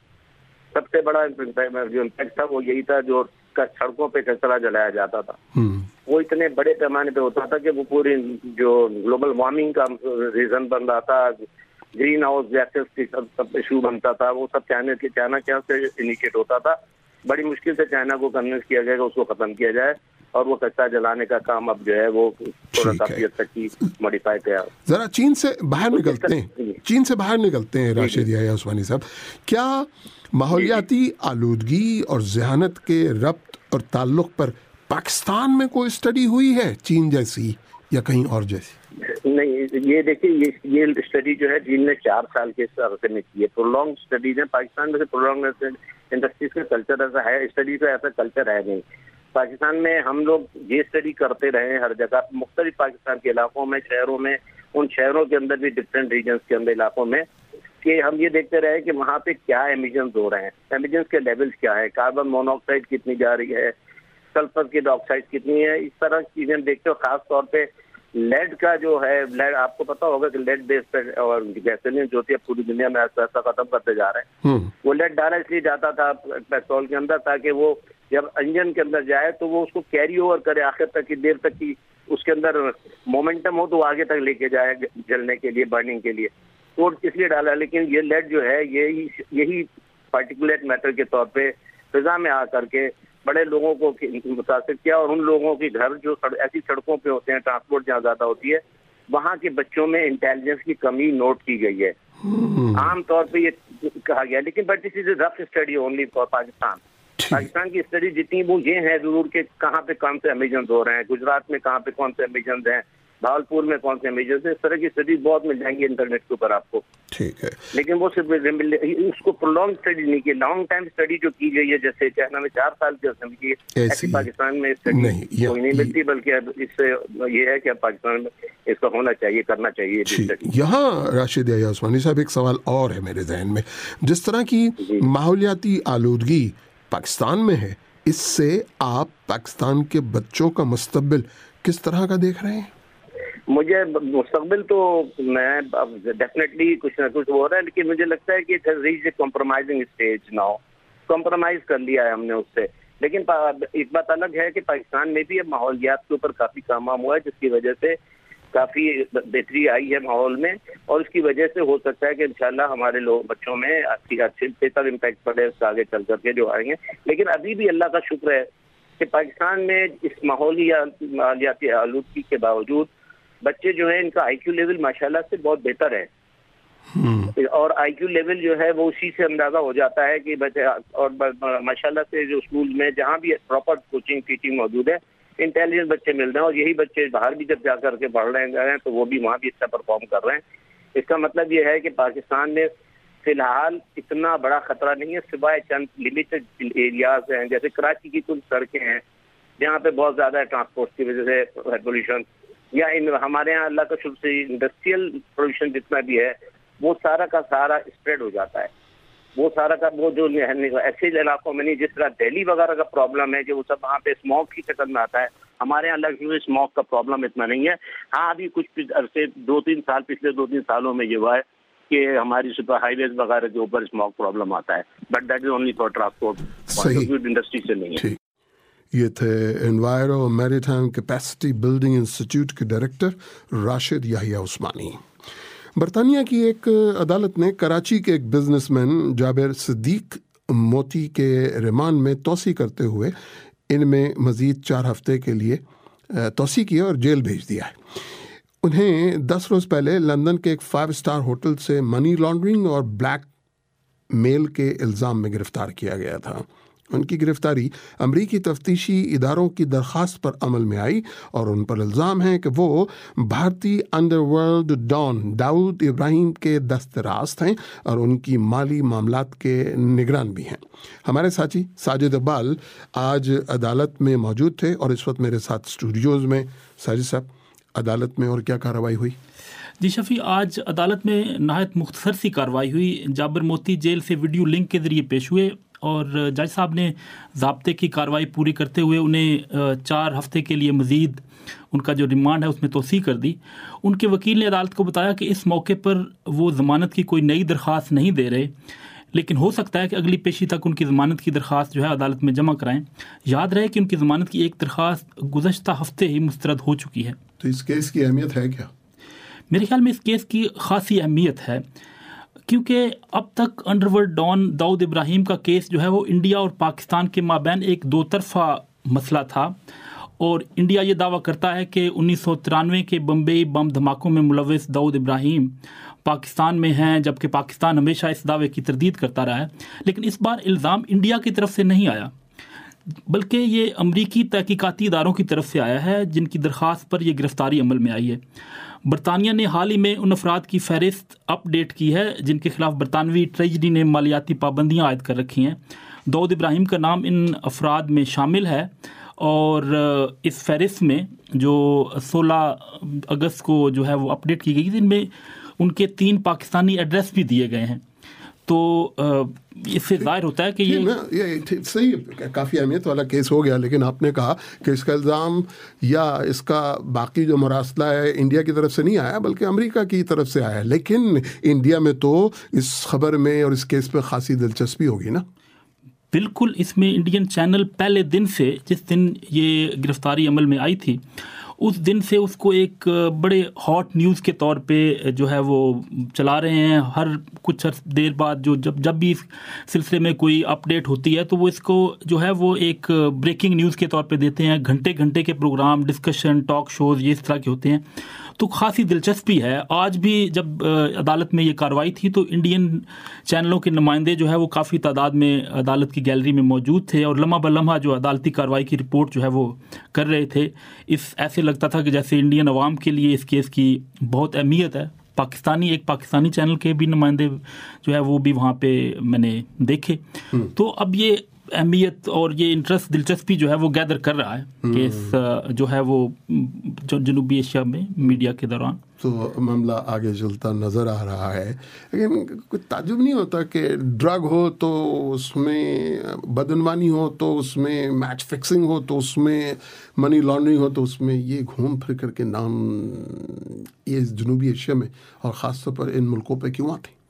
سب سے بڑا جو امپیکٹ تھا وہ یہی تھا جو سڑکوں پہ کچرا جلایا جاتا تھا. وہ اتنے بڑے پیمانے پہ ہوتا تھا کہ وہ پوری جو گلوبل وارمنگ کا ریزن بن رہا تھا, گرین ہاؤس گیسز کی سب ایشو بنتا تھا, وہ سب چائنا کے چائنا کیا سے انیشیٹ ہوتا تھا. بڑی مشکل سے چائنا کو کنونس کیا گیا کہ اس کو ختم کیا جائے, اور وہ کچرا جلانے کا کام اب جو ہے وہ تھوڑا کافی حد تک کی موڈیفائی کیا. ذرا چین سے باہر نکلتے ہیں چین سے باہر نکلتے ہیں راشد یحییٰ عثمانی صاحب, کیا ماحولیاتی آلودگی اور ذہانت کے ربط اور تعلق پر پاکستان میں کوئی اسٹڈی ہوئی ہے چین جیسی یا کہیں اور جیسی؟ نہیں, یہ دیکھیے یہ اسٹڈی جو ہے چین نے چار سال کے عرصے میں کی ہے. پرولونگ اسٹڈیز ہیں پاکستان میں سے. پرولونگ انڈسٹریز کا کلچر ایسا ہے, اسٹڈی کا ایسا کلچر ہے نہیں پاکستان میں. ہم لوگ یہ اسٹڈی کرتے رہے ہیں ہر جگہ مختلف پاکستان کے علاقوں میں, شہروں میں, ان شہروں کے اندر بھی ڈفرینٹ ریجنس کے اندر علاقوں میں, کہ ہم یہ دیکھتے رہے کہ وہاں پہ کیا ایمیجنز ہو رہے ہیں, ایمیجنز کے لیولز کیا ہے, کاربن مونوکسائڈ کتنی جا رہی ہے, سلفر کی ڈائی آکسائڈ کتنی ہے, اس طرح کی چیزیں ہم دیکھتے ہیں. خاص طور پہ لیڈ کا جو ہے, لیڈ آپ کو پتا ہوگا کہ لیڈ بیس پہ اور گیسولین جو ہوتی ہے پوری دنیا میں ایسا ایسا ختم کرتے جا رہے ہیں. وہ لیڈ ڈالا اس لیے جاتا تھا پیٹرول کے اندر تاکہ وہ جب انجن کے اندر جائے تو وہ اس کو کیری اوور کرے آخر تک کی دیر تک کی اس کے اندر مومنٹم ہو تو آگے تک لے کے جائے جلنے کے لیے, برننگ کے لیے, تو اس لیے ڈالا. لیکن یہ لیڈ جو ہے یہی یہی پارٹیکولیٹ میٹر کے طور پہ فضا میں آ کر کے بڑے لوگوں کو متاثر کیا, اور ان لوگوں کے گھر جو ایسی سڑکوں پہ ہوتے ہیں, ٹرانسپورٹ جہاں زیادہ ہوتی ہے, وہاں کے بچوں میں انٹیلیجنس کی کمی نوٹ کی گئی ہے. عام طور پہ یہ کہا گیا, لیکن but this is a rough study only for Pakistan. Pakistan کی اسٹڈی جتنی وہ یہ ہے ضرور کہ کہاں پہ کون سے ایمیجنز ہو رہے ہیں, گجرات میں کہاں پہ کون سے ایمیجنز ہیں, بھاولپور میں کون سے ایمیجنز ہیں, اس طرح کی اسٹڈی بہت مل جائیں گی انٹرنیٹ کے اوپر آپ کو. ٹھیک ہے, لیکن وہ صرف اس کو پرولونگ اسٹڈی نہیں کی, لانگ ٹائم اسٹڈی جو کی گئی ہے جیسے چائنا میں چار سال کے عرصے میں کی, ایسی پاکستان میں اسٹڈی کوئی نہیں ملتی, بلکہ اب اس سے یہ ہے کہ پاکستان میں اس کا ہونا چاہیے, کرنا چاہیے. یہاں راشد یحییٰ عثمانی صاحب ایک سوال اور ہے میرے ذہن میں, جس طرح کی ماحولیاتی آلودگی پاکستان میں ہے, اس سے آپ پاکستان کے بچوں کا مستقبل کس طرح کا دیکھ رہے ہیں؟ مجھے مستقبل تو میں ڈیفینیٹلی کچھ نہ کچھ ہو رہا ہے, لیکن مجھے لگتا ہے کہ reach a compromising stage now, compromise کر لیا ہے ہم نے اس سے. لیکن ایک بات الگ ہے کہ پاکستان میں بھی اب ماحولیات کے اوپر کافی کام ہوا ہے, جس کی وجہ سے کافی بہتری آئی ہے ماحول میں, اور اس کی وجہ سے ہو سکتا ہے کہ انشاءاللہ ہمارے لوگ بچوں میں اچھی اچھے بہتر امپیکٹ پڑے اس آگے چل کر کے جو آئیں گے. لیکن ابھی بھی اللہ کا شکر ہے کہ پاکستان میں اس ماحولیاتی آلودگی کے باوجود بچے جو ہیں ان کا آئی کیو لیول ماشاءاللہ سے بہت بہتر ہے, اور آئی کیو لیول جو ہے وہ اسی سے اندازہ ہو جاتا ہے کہ بچے, اور ماشاءاللہ سے جو اسکول میں جہاں بھی پراپر کوچنگ ٹیچنگ موجود ہے, انٹیلیجنٹ بچے مل رہے ہیں, اور یہی بچے باہر بھی جب جا کر کے پڑھ رہے ہیں تو وہ بھی وہاں بھی اچھا پرفارم کر رہے ہیں. اس کا مطلب یہ ہے کہ پاکستان میں فی الحال اتنا بڑا خطرہ نہیں ہے, سوائے چند لمیٹڈ ایریاز ہیں جیسے کراچی کی کچھ سڑکیں ہیں جہاں پہ بہت زیادہ ٹرانسپورٹ کی وجہ سے پولوشن, یا ان ہمارے یہاں اللہ کا شکر سے انڈسٹریل پولوشن جتنا بھی ہے وہ سارا کا سارا اسپریڈ ہو جاتا ہے. وہ سارا کا وہ جو ایسے علاقوں میں نہیں, جس طرح دہلی وغیرہ کا پرابلم ہے کہ وہ سب وہاں پہ اسموک کی شکل میں آتا ہے, ہمارے یہاں اللہ کی اسموک کا پرابلم اتنا نہیں ہے. ہاں ابھی کچھ عرصے دو تین سال پچھلے دو تین سالوں میں یہ ہوا ہے کہ ہماری سپر ہائی ویز وغیرہ کے اوپر اسموک پرابلم آتا ہے, but that is only for transport, industry سے نہیں ہے. یہ تھے enviro maritime capacity building institute کے ڈائریکٹر راشد یحییٰ عثمانی. برطانیہ کی ایک عدالت نے کراچی کے ایک بزنس مین جابر صدیق موتی کے ریمانڈ میں توسیع کرتے ہوئے ان میں مزید چار ہفتے کے لیے توسیع کیا اور جیل بھیج دیا ہے. انہیں دس روز پہلے لندن کے ایک فائیو اسٹار ہوٹل سے منی لانڈرنگ اور بلیک میل کے الزام میں گرفتار کیا گیا تھا. ان کی گرفتاری امریکی تفتیشی اداروں کی درخواست پر عمل میں آئی اور ان پر الزام ہے کہ وہ بھارتی underworld don Dawood Ibrahim کے دست راست ہیں اور ان کی مالی معاملات کے نگران بھی ہیں. ہمارے ساتھی ساجد اقبال آج عدالت میں موجود تھے اور اس وقت میرے ساتھ اسٹوڈیوز میں. ساجد صاحب، عدالت میں اور کیا کارروائی ہوئی؟ جی شفیع، آج عدالت میں نہایت مختصر سی کارروائی ہوئی. جابر موتی جیل سے ویڈیو لنک کے ذریعے پیش ہوئے اور جج صاحب نے ضابطے کی کارروائی پوری کرتے ہوئے انہیں چار ہفتے کے لیے مزید ان کا جو ریمانڈ ہے اس میں توسیع کر دی. ان کے وکیل نے عدالت کو بتایا کہ اس موقع پر وہ ضمانت کی کوئی نئی درخواست نہیں دے رہے، لیکن ہو سکتا ہے کہ اگلی پیشی تک ان کی ضمانت کی درخواست جو ہے عدالت میں جمع کرائیں. یاد رہے کہ ان کی ضمانت کی ایک درخواست گزشتہ ہفتے ہی مسترد ہو چکی ہے. تو اس کیس کی اہمیت ہے کیا؟ میرے خیال میں اس کیس کی خاصی اہمیت ہے، کیونکہ اب تک underworld don Dawood Ibrahim کا کیس جو ہے وہ انڈیا اور پاکستان کے مابین ایک دو طرفہ مسئلہ تھا، اور انڈیا یہ دعویٰ کرتا ہے کہ انیس سو ترانوے کے بمبئی بم دھماکوں میں ملوث داؤد ابراہیم پاکستان میں ہیں، جبکہ پاکستان ہمیشہ اس دعوے کی تردید کرتا رہا ہے. لیکن اس بار الزام انڈیا کی طرف سے نہیں آیا، بلکہ یہ امریکی تحقیقاتی اداروں کی طرف سے آیا ہے جن کی درخواست پر یہ گرفتاری عمل میں آئی ہے. برطانیہ نے حال ہی میں ان افراد کی فہرست اپ ڈیٹ کی ہے جن کے خلاف برطانوی ٹریجری نے مالیاتی پابندیاں عائد کر رکھی ہیں. داؤد ابراہیم کا نام ان افراد میں شامل ہے، اور اس فہرست میں جو سولہ اگست کو جو ہے وہ اپ ڈیٹ کی گئی، جن میں ان کے تین پاکستانی ایڈریس بھی دیے گئے ہیں. تو اس سے ظاہر ہوتا ہے کہ یہ صحیح کافی اہمیت والا کیس ہو گیا. لیکن آپ نے کہا کہ اس کا الزام یا اس کا باقی جو مراسلہ ہے انڈیا کی طرف سے نہیں آیا بلکہ امریکہ کی طرف سے آیا. لیکن انڈیا میں تو اس خبر میں اور اس کیس پہ خاصی دلچسپی ہوگی نا؟ بالکل. اس میں انڈین چینل پہلے دن سے، جس دن یہ گرفتاری عمل میں آئی تھی، اس دن سے اس کو ایک بڑے ہاٹ نیوز کے طور پہ جو ہے وہ چلا رہے ہیں. ہر کچھ دیر بعد جو جب جب بھی اس سلسلے میں کوئی اپ ڈیٹ ہوتی ہے تو وہ اس کو جو ہے وہ ایک بریکنگ نیوز کے طور پہ دیتے ہیں. گھنٹے گھنٹے کے پروگرام، ڈسکشن، ٹاک شوز یہ اس طرح کے ہوتے ہیں. تو خاصی دلچسپی ہے. آج بھی جب عدالت میں یہ کارروائی تھی تو انڈین چینلوں کے نمائندے جو ہے وہ کافی تعداد میں عدالت کی گیلری میں موجود تھے اور لمحہ بلمحہ جو عدالتی کارروائی کی رپورٹ جو ہے وہ کر رہے تھے. اس ایسے لگتا تھا کہ جیسے انڈین عوام کے لیے اس کیس کی بہت اہمیت ہے. پاکستانی ایک پاکستانی چینل کے بھی نمائندے جو ہے وہ بھی وہاں پہ میں نے دیکھے. تو اب یہ اہمیت اور یہ انٹرسٹ، دلچسپی جو ہے وہ گیدر کر رہا ہے کہ اس جو ہے وہ جنوبی ایشیا میں میڈیا کے دوران تو معاملہ آگے چلتا نظر آ رہا ہے. لیکن کوئی تعجب نہیں ہوتا کہ ڈرگ ہو تو اس میں بدعنوانی ہو تو اس میں میچ فکسنگ ہو تو اس میں منی لانڈرنگ ہو تو اس میں یہ گھوم پھر کر کے نام یہ جنوبی ایشیا میں اور خاص طور پر ان ملکوں پہ کیوں آتے؟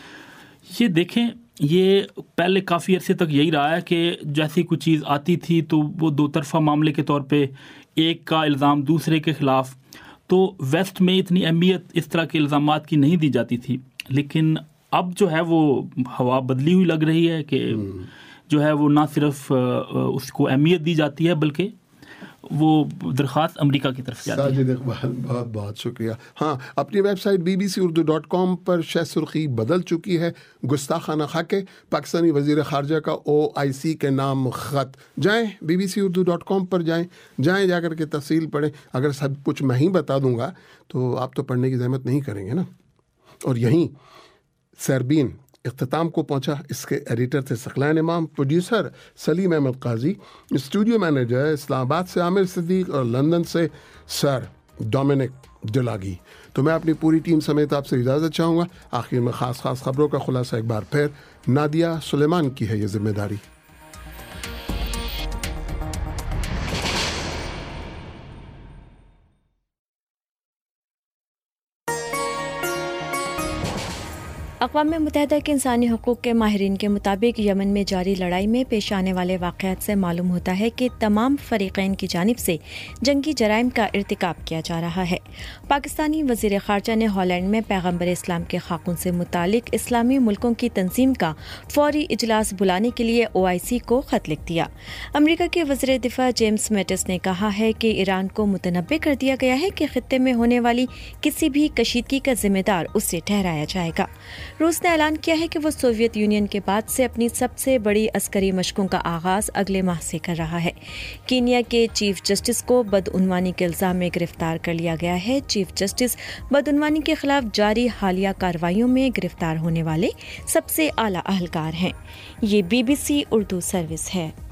یہ دیکھیں، یہ پہلے کافی عرصے تک یہی رہا ہے کہ جیسی کوئی چیز آتی تھی تو وہ دو طرفہ معاملے کے طور پہ ایک کا الزام دوسرے کے خلاف، تو ویسٹ میں اتنی اہمیت اس طرح کے الزامات کی نہیں دی جاتی تھی. لیکن اب جو ہے وہ ہوا بدلی ہوئی لگ رہی ہے کہ جو ہے وہ نہ صرف اس کو اہمیت دی جاتی ہے بلکہ وہ درخواست امریکہ کی طرف سے آتی ہے. ساجد اقبال بہت بہت شکریہ. ہاں، اپنی website B B C Urdu dot com پر شہ سرخی بدل چکی ہے. گستاخانہ خاکے پاکستانی وزیر خارجہ کا او آئی سی کے نام خط. جائیں B B C Urdu dot com پر جائیں جائیں جا کر کے تفصیل پڑھیں. اگر سب کچھ میں ہی بتا دوں گا تو آپ تو پڑھنے کی زحمت نہیں کریں گے نا. اور یہیں سیربین اختتام کو پہنچا. اس کے ایڈیٹر تھے ثقلین امام، پروڈیوسر سلیم احمد قاضی، اسٹوڈیو مینیجر اسلام آباد سے عامر صدیق اور لندن سے سر ڈومینک ڈلاگی. تو میں اپنی پوری ٹیم سمیت آپ سے اجازت چاہوں گا. آخر میں خاص خاص خبروں کا خلاصہ ایک بار پھر نادیہ سلیمان کی ہے یہ ذمہ داری. اقوام متحدہ کے انسانی حقوق کے ماہرین کے مطابق یمن میں جاری لڑائی میں پیش آنے والے واقعات سے معلوم ہوتا ہے کہ تمام فریقین کی جانب سے جنگی جرائم کا ارتکاب کیا جا رہا ہے۔ پاکستانی وزیر خارجہ نے ہالینڈ میں پیغمبر اسلام کے خاکون سے متعلق اسلامی ملکوں کی تنظیم کا فوری اجلاس بلانے کے لیے او آئی سی کو خط لکھ دیا۔ امریکہ کے وزیر دفاع جیمس میٹس نے کہا ہے کہ ایران کو متنبع کر دیا گیا ہے کہ خطے میں ہونے والی کسی بھی کشیدگی کا ذمہ دار اسے ٹھہرایا جائے گا۔ روس نے اعلان کیا ہے کہ وہ سوویت یونین کے بعد سے اپنی سب سے بڑی عسکری مشقوں کا آغاز اگلے ماہ سے کر رہا ہے۔ کینیا کے چیف جسٹس کو بدعنوانی کے الزام میں گرفتار کر لیا گیا ہے۔ چیف جسٹس بدعنوانی کے خلاف جاری حالیہ کارروائیوں میں گرفتار ہونے والے سب سے اعلیٰ اہلکار ہیں۔ یہ B B C Urdu service ہے۔